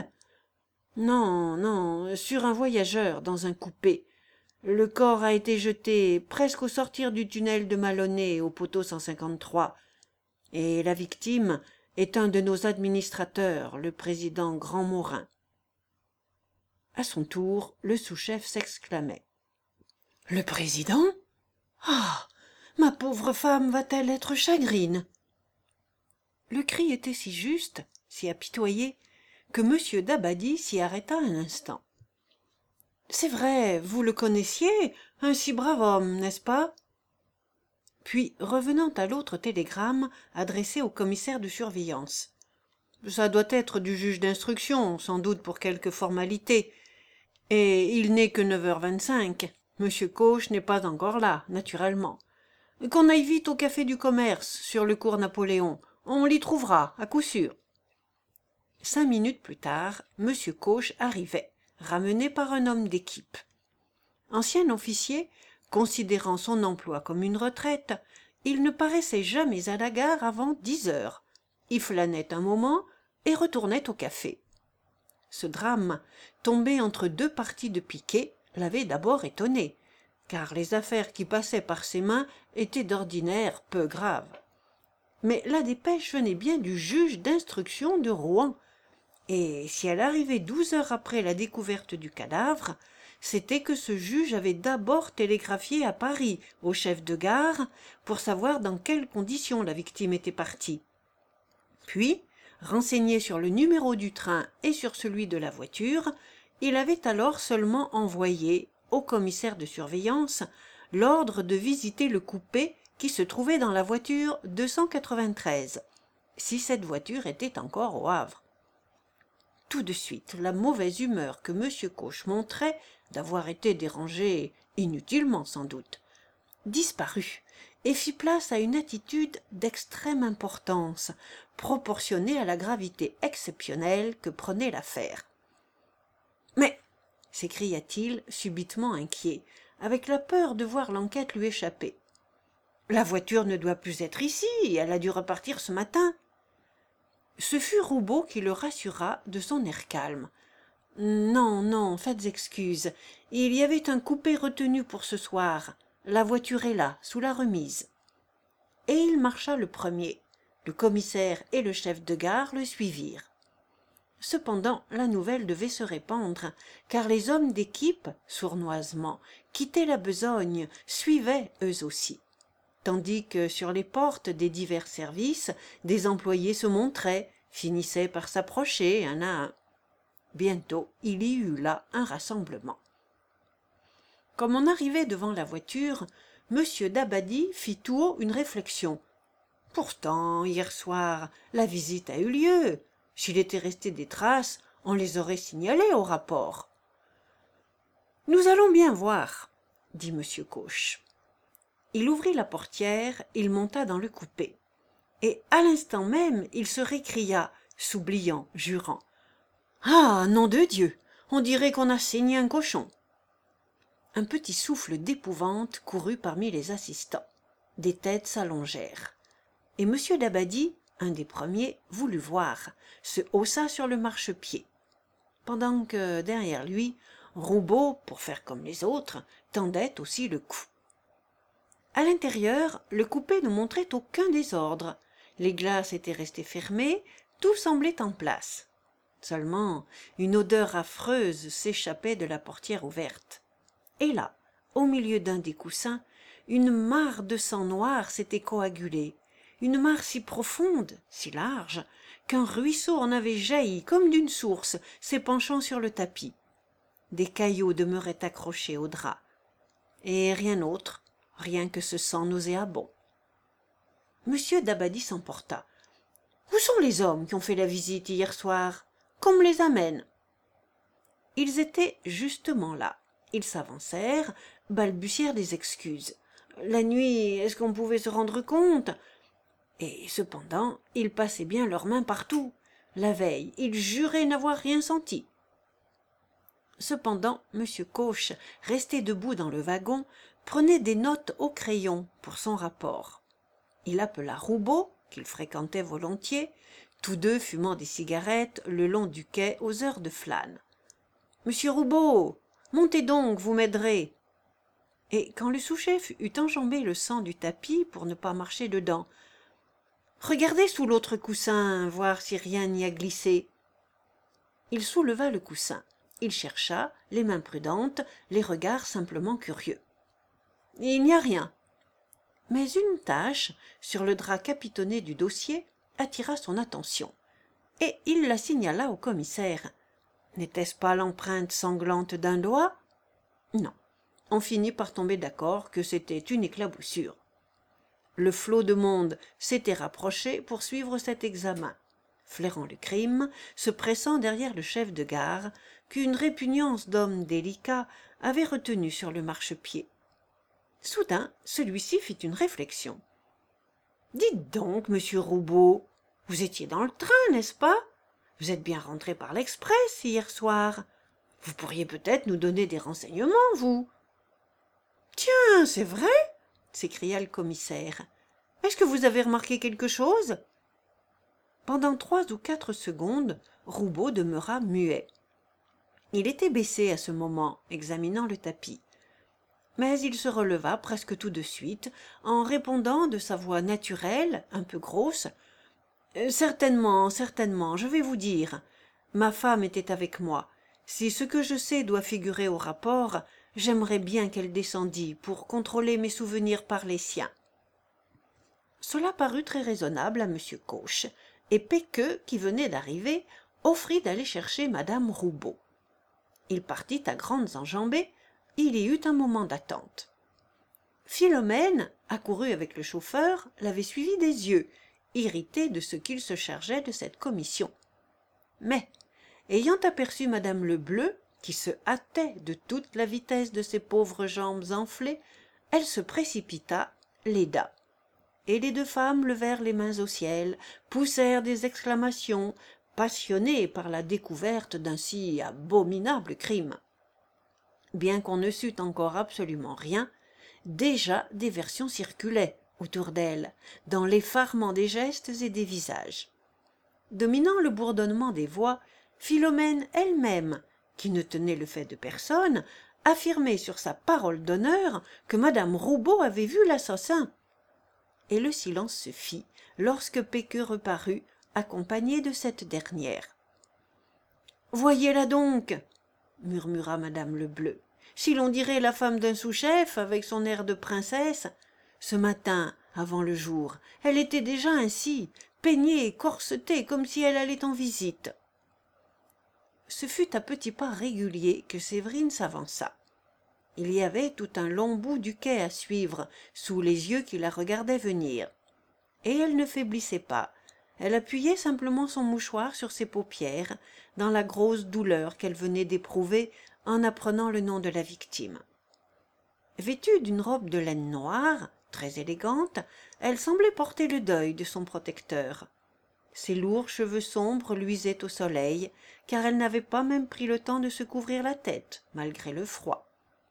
Non, non, sur un voyageur, dans un coupé. Le corps a été jeté presque au sortir du tunnel de Malonnet au poteau cent cinquante-trois. Et la victime est un de nos administrateurs, le président Grandmorin. » À son tour, le sous-chef s'exclamait. « Le président ? Ah, ma pauvre femme va-t-elle être chagrine ?» Le cri était si juste, si apitoyé, que M. Dabadi s'y arrêta un instant. « C'est vrai, vous le connaissiez, un si brave homme, n'est-ce pas ?» Puis, revenant à l'autre télégramme adressé au commissaire de surveillance. « Ça doit être du juge d'instruction, sans doute pour quelque formalité. Et il n'est que neuf heures vingt-cinq. Monsieur Coche n'est pas encore là, naturellement. Qu'on aille vite au café du commerce, sur le cours Napoléon. On l'y trouvera, à coup sûr. » Cinq minutes plus tard, Monsieur Coche arrivait, ramené par un homme d'équipe. Ancien officier, considérant son emploi comme une retraite, il ne paraissait jamais à la gare avant dix heures. Il flânait un moment et retournait au café. Ce drame, tombé entre deux parties de piquet, l'avait d'abord étonné, car les affaires qui passaient par ses mains étaient d'ordinaire peu graves. Mais la dépêche venait bien du juge d'instruction de Rouen, et si elle arrivait douze heures après la découverte du cadavre, c'était que ce juge avait d'abord télégraphié à Paris au chef de gare pour savoir dans quelles conditions la victime était partie. Puis, renseigné sur le numéro du train et sur celui de la voiture, il avait alors seulement envoyé au commissaire de surveillance l'ordre de visiter le coupé qui se trouvait dans la voiture deux cent quatre-vingt-treize, si cette voiture était encore au Havre. Tout de suite, la mauvaise humeur que M. Coche montrait, d'avoir été dérangé, inutilement sans doute, disparut et fit place à une attitude d'extrême importance, proportionnée à la gravité exceptionnelle que prenait l'affaire. « Mais, s'écria-t-il, subitement inquiet, avec la peur de voir l'enquête lui échapper, la voiture ne doit plus être ici, elle a dû repartir ce matin. » Ce fut Roubaud qui le rassura de son air calme. « Non, non, faites excuse, il y avait un coupé retenu pour ce soir. La voiture est là, sous la remise. » Et il marcha le premier. Le commissaire et le chef de gare le suivirent. Cependant, la nouvelle devait se répandre, car les hommes d'équipe, sournoisement, quittaient la besogne, suivaient eux aussi. Tandis que sur les portes des divers services, des employés se montraient, finissaient par s'approcher un à un. Bientôt, il y eut là un rassemblement. Comme on arrivait devant la voiture, M. Dabadi fit tout haut une réflexion. Pourtant, hier soir, la visite a eu lieu. S'il était resté des traces, on les aurait signalées au rapport. « Nous allons bien voir, » dit M. Coche. Il ouvrit la portière, il monta dans le coupé. Et à l'instant même, il se récria, s'oubliant, jurant. « Ah, nom de Dieu, on dirait qu'on a saigné un cochon. » Un petit souffle d'épouvante courut parmi les assistants. Des têtes s'allongèrent. Et M. Dabadi, un des premiers, voulut voir, se haussa sur le marchepied. Pendant que, derrière lui, Roubaud, pour faire comme les autres, tendait aussi le cou. À l'intérieur, le coupé ne montrait aucun désordre. Les glaces étaient restées fermées, tout semblait en place. Seulement, une odeur affreuse s'échappait de la portière ouverte. Et là, au milieu d'un des coussins, une mare de sang noir s'était coagulée, une mare si profonde, si large, qu'un ruisseau en avait jailli comme d'une source, s'épanchant sur le tapis. Des caillots demeuraient accrochés au drap. Et rien autre, rien que ce sang nauséabond. Monsieur Dabadi s'emporta. « Où sont les hommes qui ont fait la visite hier soir? Qu'on me les amène. » Ils étaient justement là, Ils s'avancèrent, balbutièrent des excuses. La nuit, est-ce qu'on pouvait se rendre compte? Et cependant, ils passaient bien leurs mains partout. La veille, ils juraient n'avoir rien senti. Cependant, M. Coche, resté debout dans le wagon, prenait des notes au crayon pour son rapport. Il appela Roubaud, qu'il fréquentait volontiers, tous deux fumant des cigarettes le long du quai aux heures de flâne. « Monsieur Roubaud, montez donc, vous m'aiderez. » Et quand le sous-chef eut enjambé le sang du tapis pour ne pas marcher dedans, « Regardez sous l'autre coussin, voir si rien n'y a glissé. » Il souleva le coussin. Il chercha, les mains prudentes, les regards simplement curieux. « Il n'y a rien. » Mais une tache, sur le drap capitonné du dossier, attira son attention, et il la signala au commissaire. N'était-ce pas l'empreinte sanglante d'un doigt? Non. On finit par tomber d'accord que c'était une éclaboussure. Le flot de monde s'était rapproché pour suivre cet examen, flairant le crime, se pressant derrière le chef de gare, qu'une répugnance d'homme délicat avait retenu sur le marchepied. Soudain, celui-ci fit une réflexion. « Dites donc, monsieur Roubaud, vous étiez dans le train, n'est-ce pas? Vous êtes bien rentré par l'express hier soir. Vous pourriez peut-être nous donner des renseignements, vous. »« Tiens, c'est vrai !» s'écria le commissaire. « Est-ce que vous avez remarqué quelque chose ?» Pendant trois ou quatre secondes, Roubaud demeura muet. Il était baissé à ce moment, examinant le tapis. Mais il se releva presque tout de suite, en répondant de sa voix naturelle, un peu grosse. « Certainement, certainement, je vais vous dire. Ma femme était avec moi. Si ce que je sais doit figurer au rapport, j'aimerais bien qu'elle descendît pour contrôler mes souvenirs par les siens. » Cela parut très raisonnable à M. Coche, et Pequeux, qui venait d'arriver, offrit d'aller chercher madame Roubaud. Il partit à grandes enjambées. Il y eut un moment d'attente. Philomène, accourue avec le chauffeur, l'avait suivi des yeux, irritée de ce qu'il se chargeait de cette commission. Mais, ayant aperçu madame Lebleu, qui se hâtait de toute la vitesse de ses pauvres jambes enflées, elle se précipita, l'aida. Et les deux femmes levèrent les mains au ciel, poussèrent des exclamations, passionnées par la découverte d'un si abominable crime. Bien qu'on ne sût encore absolument rien, déjà des versions circulaient autour d'elle, dans l'effarement des gestes et des visages. Dominant le bourdonnement des voix, Philomène elle-même, qui ne tenait le fait de personne, affirmait sur sa parole d'honneur que madame Roubaud avait vu l'assassin. Et le silence se fit lorsque Pequeux reparut, accompagné de cette dernière. « Voyez-la donc !» murmura madame Lebleu. « Si l'on dirait la femme d'un sous-chef, avec son air de princesse. Ce matin, avant le jour, elle était déjà ainsi, peignée, corsetée, comme si elle allait en visite. » Ce fut à petits pas réguliers que Séverine s'avança. Il y avait tout un long bout du quai à suivre, sous les yeux qui la regardaient venir. Et elle ne faiblissait pas. Elle appuyait simplement son mouchoir sur ses paupières, dans la grosse douleur qu'elle venait d'éprouver en apprenant le nom de la victime. Vêtue d'une robe de laine noire, très élégante, elle semblait porter le deuil de son protecteur. Ses lourds cheveux sombres luisaient au soleil, car elle n'avait pas même pris le temps de se couvrir la tête, malgré le froid.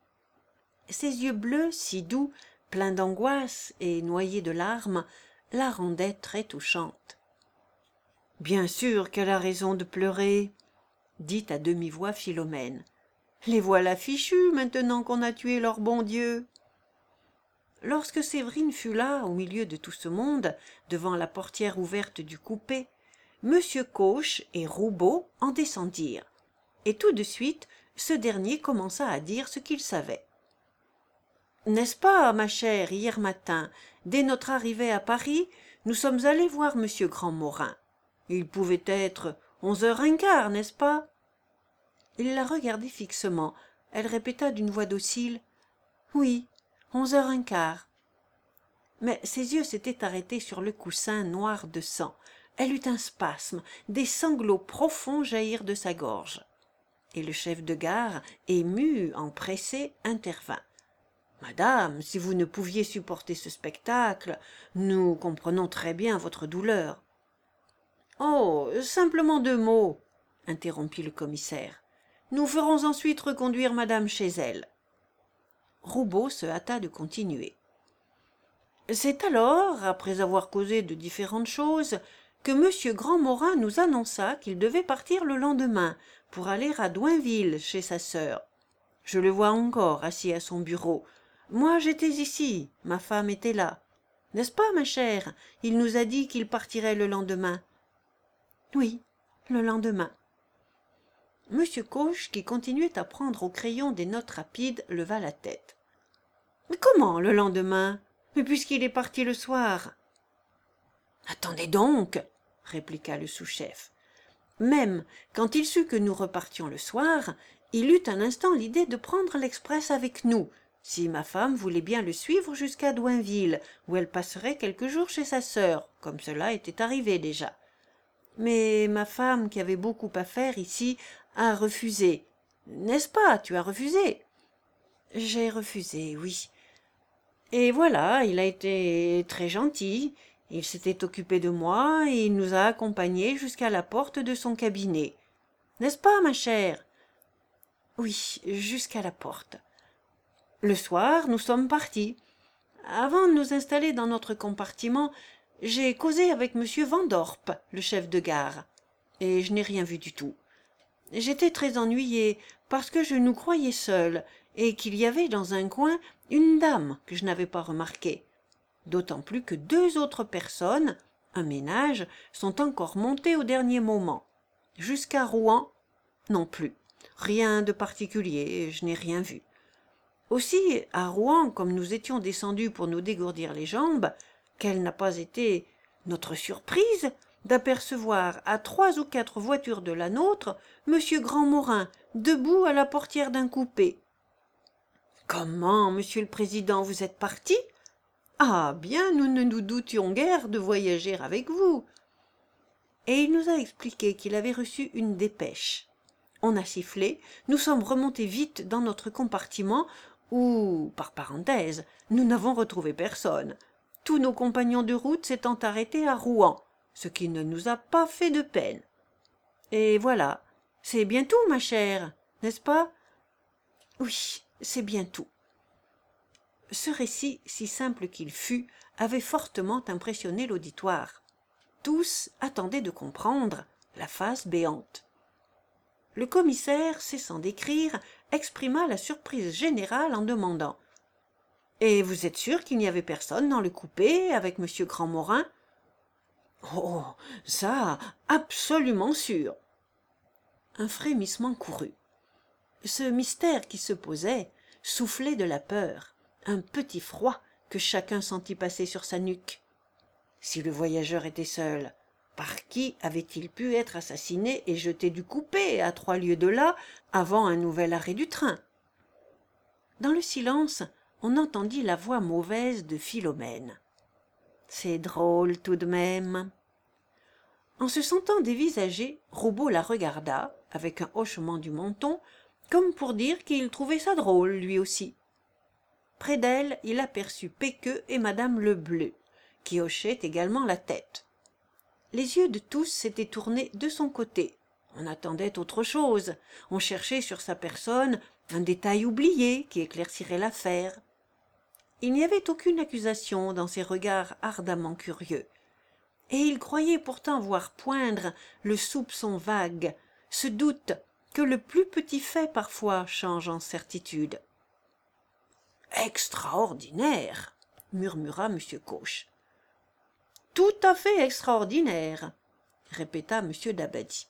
Ses yeux bleus, si doux, pleins d'angoisse et noyés de larmes, la rendaient très touchante. « Bien sûr qu'elle a raison de pleurer, » dit à demi-voix Philomène. « Les voilà fichus maintenant qu'on a tué leur bon Dieu. » Lorsque Séverine fut là, au milieu de tout ce monde, devant la portière ouverte du coupé, Monsieur Coche et Roubaud en descendirent, et tout de suite ce dernier commença à dire ce qu'il savait. « N'est-ce pas, ma chère, hier matin, dès notre arrivée à Paris, nous sommes allés voir monsieur Grandmorin. Il pouvait être onze heures un quart, n'est-ce pas ?» Il la regardait fixement. Elle répéta d'une voix docile. « Oui, onze heures un quart. » Mais ses yeux s'étaient arrêtés sur le coussin noir de sang. Elle eut un spasme, des sanglots profonds jaillirent de sa gorge. et le chef de gare, ému, empressé, intervint. « Madame, si vous ne pouviez supporter ce spectacle, nous comprenons très bien votre douleur. »« Oh, simplement deux mots, » interrompit le commissaire. « Nous ferons ensuite reconduire madame chez elle. » Roubaud se hâta de continuer. « C'est alors, après avoir causé de différentes choses, que M. Grandmorin nous annonça qu'il devait partir le lendemain pour aller à Doinville chez sa sœur. Je le vois encore assis à son bureau. Moi j'étais ici, ma femme était là. N'est-ce pas, ma chère? Il nous a dit qu'il partirait le lendemain. »« Oui, le lendemain. » Monsieur Coche, qui continuait à prendre au crayon des notes rapides, leva la tête. « Mais comment le lendemain? Mais puisqu'il est parti le soir. »« Attendez donc, » répliqua le sous-chef. Même quand il sut que nous repartions le soir, il eut un instant l'idée de prendre l'express avec nous, si ma femme voulait bien le suivre jusqu'à Doinville, où elle passerait quelques jours chez sa sœur, comme cela était arrivé déjà. Mais ma femme, qui avait beaucoup à faire ici, a refusé. N'est-ce pas, tu as refusé? J'ai refusé, oui. Et voilà, il a été très gentil. Il s'était occupé de moi et il nous a accompagnés jusqu'à la porte de son cabinet. N'est-ce pas, ma chère? Oui, jusqu'à la porte. Le soir, nous sommes partis. Avant de nous installer dans notre compartiment, j'ai causé avec monsieur Vandorp, le chef de gare, et je n'ai rien vu du tout. J'étais très ennuyée parce que je nous croyais seuls et qu'il y avait dans un coin une dame que je n'avais pas remarquée. D'autant plus que deux autres personnes, un ménage, sont encore montées au dernier moment. Jusqu'à Rouen, non plus. Rien de particulier, je n'ai rien vu. Aussi, à Rouen, comme nous étions descendus pour nous dégourdir les jambes, quelle n'a pas été notre surprise d'apercevoir à trois ou quatre voitures de la nôtre monsieur Grandmorin debout à la portière d'un coupé. « Comment, monsieur le président, vous êtes parti ? Ah bien, nous ne nous doutions guère de voyager avec vous. » Et il nous a expliqué qu'il avait reçu une dépêche. On a sifflé, nous sommes remontés vite dans notre compartiment où, par parenthèse, nous n'avons retrouvé personne, tous nos compagnons de route s'étant arrêtés à Rouen, ce qui ne nous a pas fait de peine. Et voilà, c'est bien tout, ma chère, n'est-ce pas? Oui, c'est bien tout. Ce récit, si simple qu'il fût, avait fortement impressionné l'auditoire. Tous attendaient de comprendre, la face béante. Le commissaire, cessant d'écrire, exprima la surprise générale en demandant « Et vous êtes sûr qu'il n'y avait personne dans le coupé avec monsieur Grandmorin ?»« Oh, ça, absolument sûr !» Un frémissement courut. Ce mystère qui se posait soufflait de la peur, un petit froid que chacun sentit passer sur sa nuque. Si le voyageur était seul, par qui avait-il pu être assassiné et jeté du coupé à trois lieues de là avant un nouvel arrêt du train? Dans le silence, on entendit la voix mauvaise de Philomène. « C'est drôle tout de même. » En se sentant dévisagé, Roubaud la regarda, avec un hochement du menton, comme pour dire qu'il trouvait ça drôle, lui aussi. Près d'elle, il aperçut Péqueux et madame Lebleu, qui hochaient également la tête. Les yeux de tous s'étaient tournés de son côté. On attendait autre chose. On cherchait sur sa personne un détail oublié qui éclaircirait l'affaire. Il n'y avait aucune accusation dans ses regards ardemment curieux. Et il croyait pourtant voir poindre le soupçon vague, ce doute que le plus petit fait parfois change en certitude. « Extraordinaire !» murmura M. Coche. « Tout à fait extraordinaire !» répéta M. Dabadie.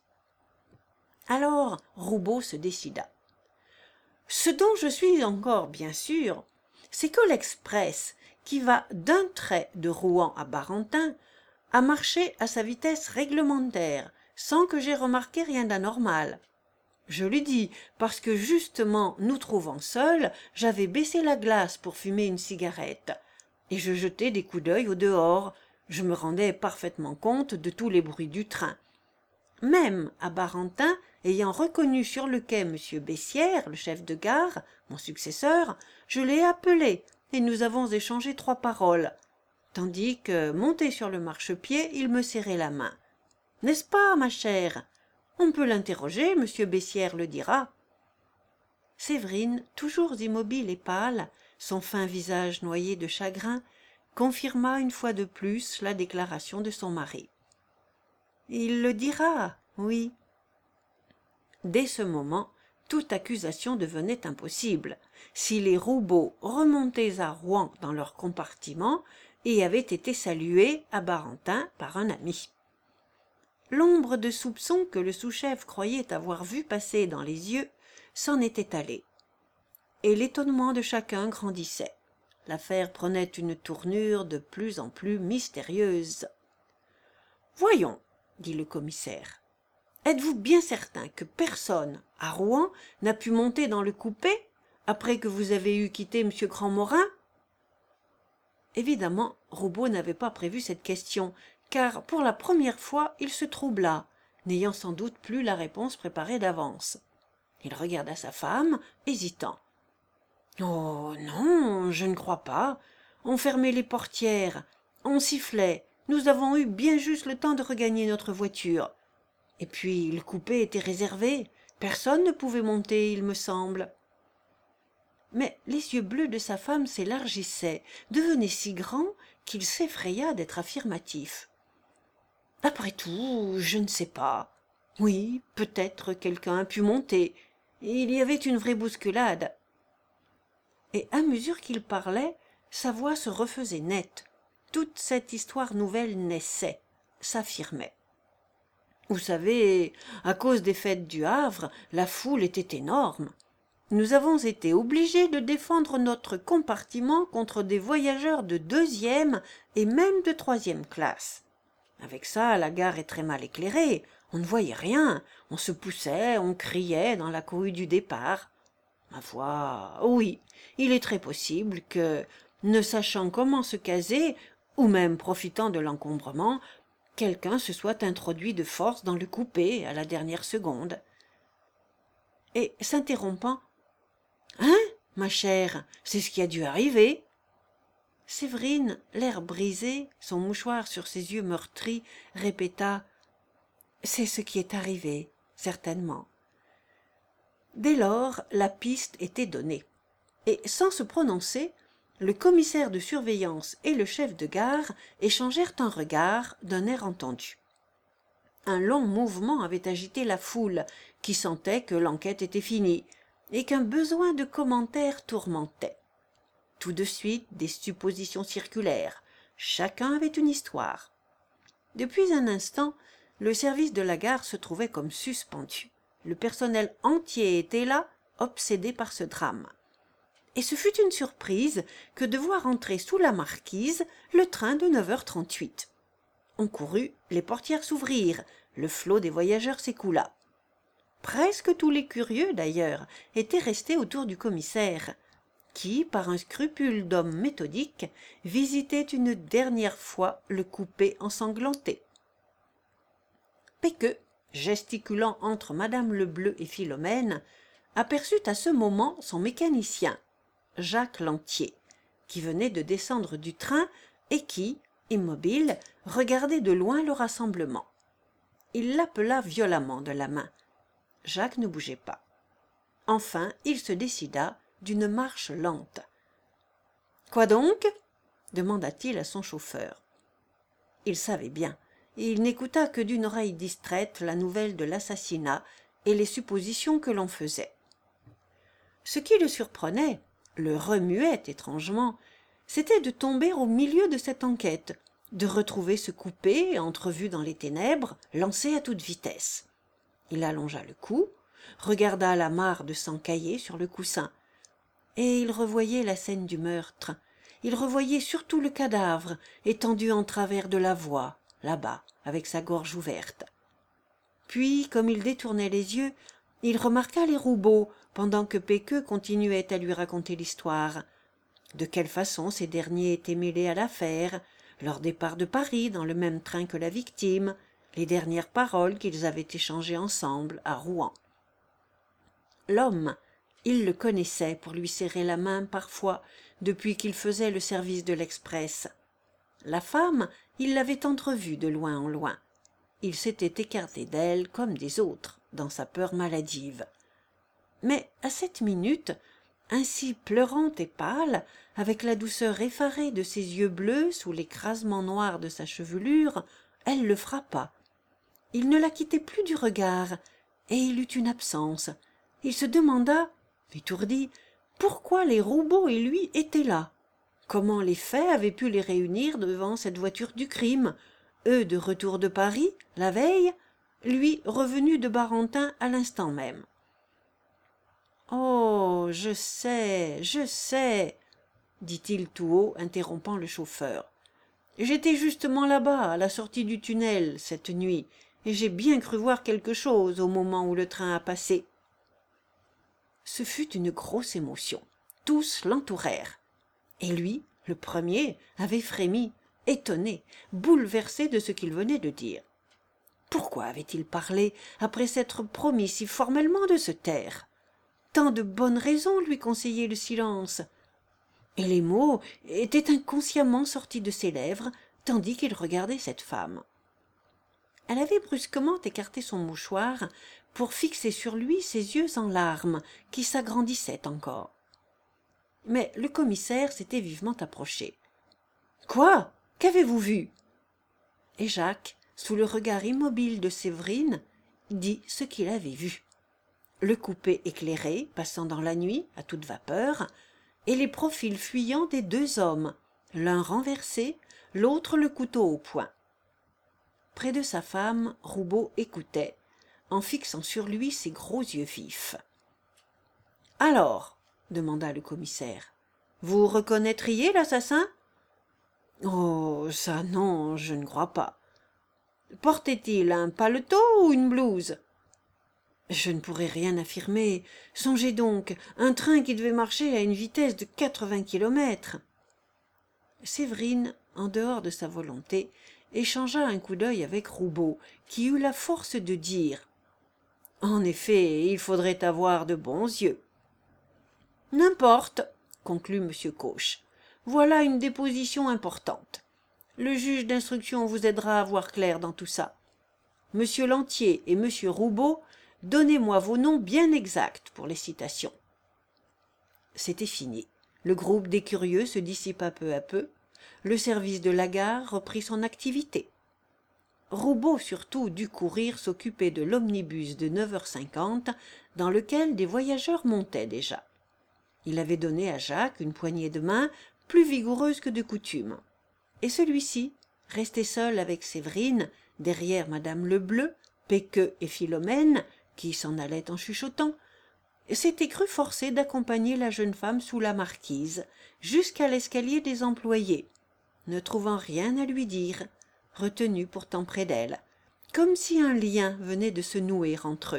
Alors Roubaud se décida. « Ce dont je suis encore bien sûr, c'est que l'express, qui va d'un trait de Rouen à Barentin, a marché à sa vitesse réglementaire, sans que j'aie remarqué rien d'anormal. Je le dis parce que justement, nous trouvant seuls, j'avais baissé la glace pour fumer une cigarette, et je jetais des coups d'œil au dehors. Je me rendais parfaitement compte de tous les bruits du train. Même à Barentin, ayant reconnu sur le quai monsieur Bessières, le chef de gare, mon successeur, je l'ai appelé et nous avons échangé trois paroles, tandis que, monté sur le marchepied, il me serrait la main. N'est-ce pas, ma chère? On peut l'interroger, monsieur Bessières le dira. Séverine, toujours immobile et pâle, son fin visage noyé de chagrin, confirma une fois de plus la déclaration de son mari. Il le dira, oui. Dès ce moment, toute accusation devenait impossible, si les Roubaud remontés à Rouen dans leur compartiment et avaient été salués à Barentin par un ami. L'ombre de soupçon que le sous-chef croyait avoir vu passer dans les yeux s'en était allée, et l'étonnement de chacun grandissait. L'affaire prenait une tournure de plus en plus mystérieuse. « Voyons, » dit le commissaire, « êtes-vous bien certain que personne, à Rouen, n'a pu monter dans le coupé après que vous avez eu quitté M. Grandmorin ?» Évidemment, Roubaud n'avait pas prévu cette question, car pour la première fois il se troubla, n'ayant sans doute plus la réponse préparée d'avance. Il regarda sa femme, hésitant. « Oh non, je ne crois pas. On fermait les portières, on sifflait, nous avons eu bien juste le temps de regagner notre voiture. Et puis le coupé était réservé, personne ne pouvait monter, il me semble. » Mais les yeux bleus de sa femme s'élargissaient, devenaient si grands qu'il s'effraya d'être affirmatif. « Après tout, je ne sais pas. Oui, peut-être quelqu'un a pu monter. Il y avait une vraie bousculade. » Et à mesure qu'il parlait, sa voix se refaisait nette. Toute cette histoire nouvelle naissait, s'affirmait. Vous savez, à cause des fêtes du Havre, la foule était énorme. Nous avons été obligés de défendre notre compartiment contre des voyageurs de deuxième et même de troisième classe. Avec ça, la gare est très mal éclairée, on ne voyait rien, on se poussait, on criait dans la cohue du départ. Ma foi, oui, il est très possible que, ne sachant comment se caser, ou même profitant de l'encombrement, quelqu'un se soit introduit de force dans le coupé à la dernière seconde. Et, s'interrompant, « Hein, ma chère, c'est ce qui a dû arriver ?» Séverine, l'air brisé, son mouchoir sur ses yeux meurtris, répéta « C'est ce qui est arrivé, certainement. » Dès lors, la piste était donnée, et sans se prononcer, le commissaire de surveillance et le chef de gare échangèrent un regard d'un air entendu. Un long mouvement avait agité la foule, qui sentait que l'enquête était finie, et qu'un besoin de commentaires tourmentait. Tout de suite, des suppositions circulèrent. Chacun avait une histoire. Depuis un instant, le service de la gare se trouvait comme suspendu. Le personnel entier était là, obsédé par ce drame. Et ce fut une surprise que de voir entrer sous la marquise le train de neuf heures trente-huit. On courut, les portières s'ouvrirent, le flot des voyageurs s'écoula. Presque tous les curieux, d'ailleurs, étaient restés autour du commissaire, qui, par un scrupule d'homme méthodique, visitait une dernière fois le coupé ensanglanté. Péqueux, gesticulant entre madame Lebleu et Philomène, aperçut à ce moment son mécanicien, Jacques Lantier, qui venait de descendre du train et qui, immobile, regardait de loin le rassemblement. Il l'appela violemment de la main. Jacques ne bougeait pas. Enfin, il se décida d'une marche lente. « Quoi donc ?» demanda-t-il à son chauffeur. Il savait bien. Il n'écouta que d'une oreille distraite la nouvelle de l'assassinat et les suppositions que l'on faisait. Ce qui le surprenait, le remuait étrangement, c'était de tomber au milieu de cette enquête, de retrouver ce coupé, entrevu dans les ténèbres, lancé à toute vitesse. Il allongea le cou, regarda la mare de sang caillé sur le coussin, et il revoyait la scène du meurtre. Il revoyait surtout le cadavre, étendu en travers de la voie, là-bas, avec sa gorge ouverte. Puis, comme il détournait les yeux, il remarqua les Roubaud, pendant que Péqueux continuait à lui raconter l'histoire. De quelle façon ces derniers étaient mêlés à l'affaire, leur départ de Paris dans le même train que la victime, les dernières paroles qu'ils avaient échangées ensemble à Rouen. L'homme, il le connaissait pour lui serrer la main parfois depuis qu'il faisait le service de l'express. La femme, il l'avait entrevue de loin en loin. Il s'était écarté d'elle comme des autres, dans sa peur maladive. Mais à cette minute, ainsi pleurante et pâle, avec la douceur effarée de ses yeux bleus sous l'écrasement noir de sa chevelure, elle le frappa. Il ne la quittait plus du regard, et il eut une absence. Il se demanda, étourdi, pourquoi les Roubaud et lui étaient là. Comment les faits avaient pu les réunir devant cette voiture du crime, eux de retour de Paris, la veille, lui revenu de Barentin à l'instant même. « Oh, je sais, je sais, » dit-il tout haut, interrompant le chauffeur. « J'étais justement là-bas, à la sortie du tunnel, cette nuit, et j'ai bien cru voir quelque chose au moment où le train a passé. » Ce fut une grosse émotion. Tous l'entourèrent. Et lui, le premier, avait frémi, étonné, bouleversé de ce qu'il venait de dire. Pourquoi avait-il parlé après s'être promis si formellement de se taire? Tant de bonnes raisons lui conseillaient le silence. Et les mots étaient inconsciemment sortis de ses lèvres, tandis qu'il regardait cette femme. Elle avait brusquement écarté son mouchoir pour fixer sur lui ses yeux en larmes, qui s'agrandissaient encore. Mais le commissaire s'était vivement approché. « Quoi? Qu'avez-vous vu ?» Et Jacques, sous le regard immobile de Séverine, dit ce qu'il avait vu. Le coupé éclairé, passant dans la nuit, à toute vapeur, et les profils fuyants des deux hommes, l'un renversé, l'autre le couteau au poing. Près de sa femme, Roubaud écoutait, en fixant sur lui ses gros yeux vifs. « Alors, » demanda le commissaire, « vous reconnaîtriez l'assassin ?»« Oh, ça non, je ne crois pas. »« Portait-il un paletot ou une blouse ?»« Je ne pourrais rien affirmer. Songez donc, un train qui devait marcher à une vitesse de quatre-vingts kilomètres. » Séverine, en dehors de sa volonté, échangea un coup d'œil avec Roubaud, qui eut la force de dire « En effet, il faudrait avoir de bons yeux. »« N'importe, » conclut M. Cauche. « Voilà une déposition importante. Le juge d'instruction vous aidera à voir clair dans tout ça. Monsieur Lantier et Monsieur Roubaud, donnez-moi vos noms bien exacts pour les citations. » C'était fini. Le groupe des curieux se dissipa peu à peu. Le service de la gare reprit son activité. Roubaud surtout dut courir s'occuper de l'omnibus de neuf heures cinquante dans lequel des voyageurs montaient déjà. Il avait donné à Jacques une poignée de main plus vigoureuse que de coutume. Et celui-ci, resté seul avec Séverine, derrière madame Lebleu, Péqueux et Philomène, qui s'en allaient en chuchotant, s'était cru forcé d'accompagner la jeune femme sous la marquise, jusqu'à l'escalier des employés, ne trouvant rien à lui dire, retenu pourtant près d'elle, comme si un lien venait de se nouer entre eux.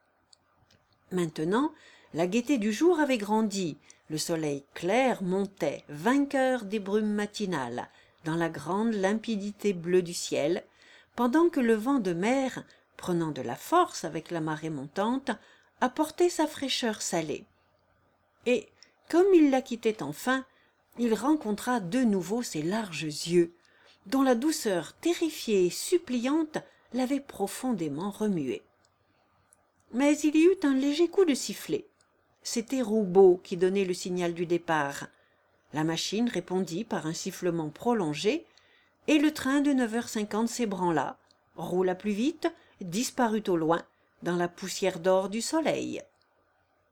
Maintenant, la gaieté du jour avait grandi, le soleil clair montait, vainqueur des brumes matinales, dans la grande limpidité bleue du ciel, pendant que le vent de mer, prenant de la force avec la marée montante, apportait sa fraîcheur salée. Et, comme il la quittait enfin, il rencontra de nouveau ses larges yeux, dont la douceur terrifiée et suppliante l'avait profondément remué. Mais il y eut un léger coup de sifflet. C'était Roubaud qui donnait le signal du départ. La machine répondit par un sifflement prolongé, et le train de neuf heures cinquante s'ébranla, roula plus vite, disparut au loin, dans la poussière d'or du soleil.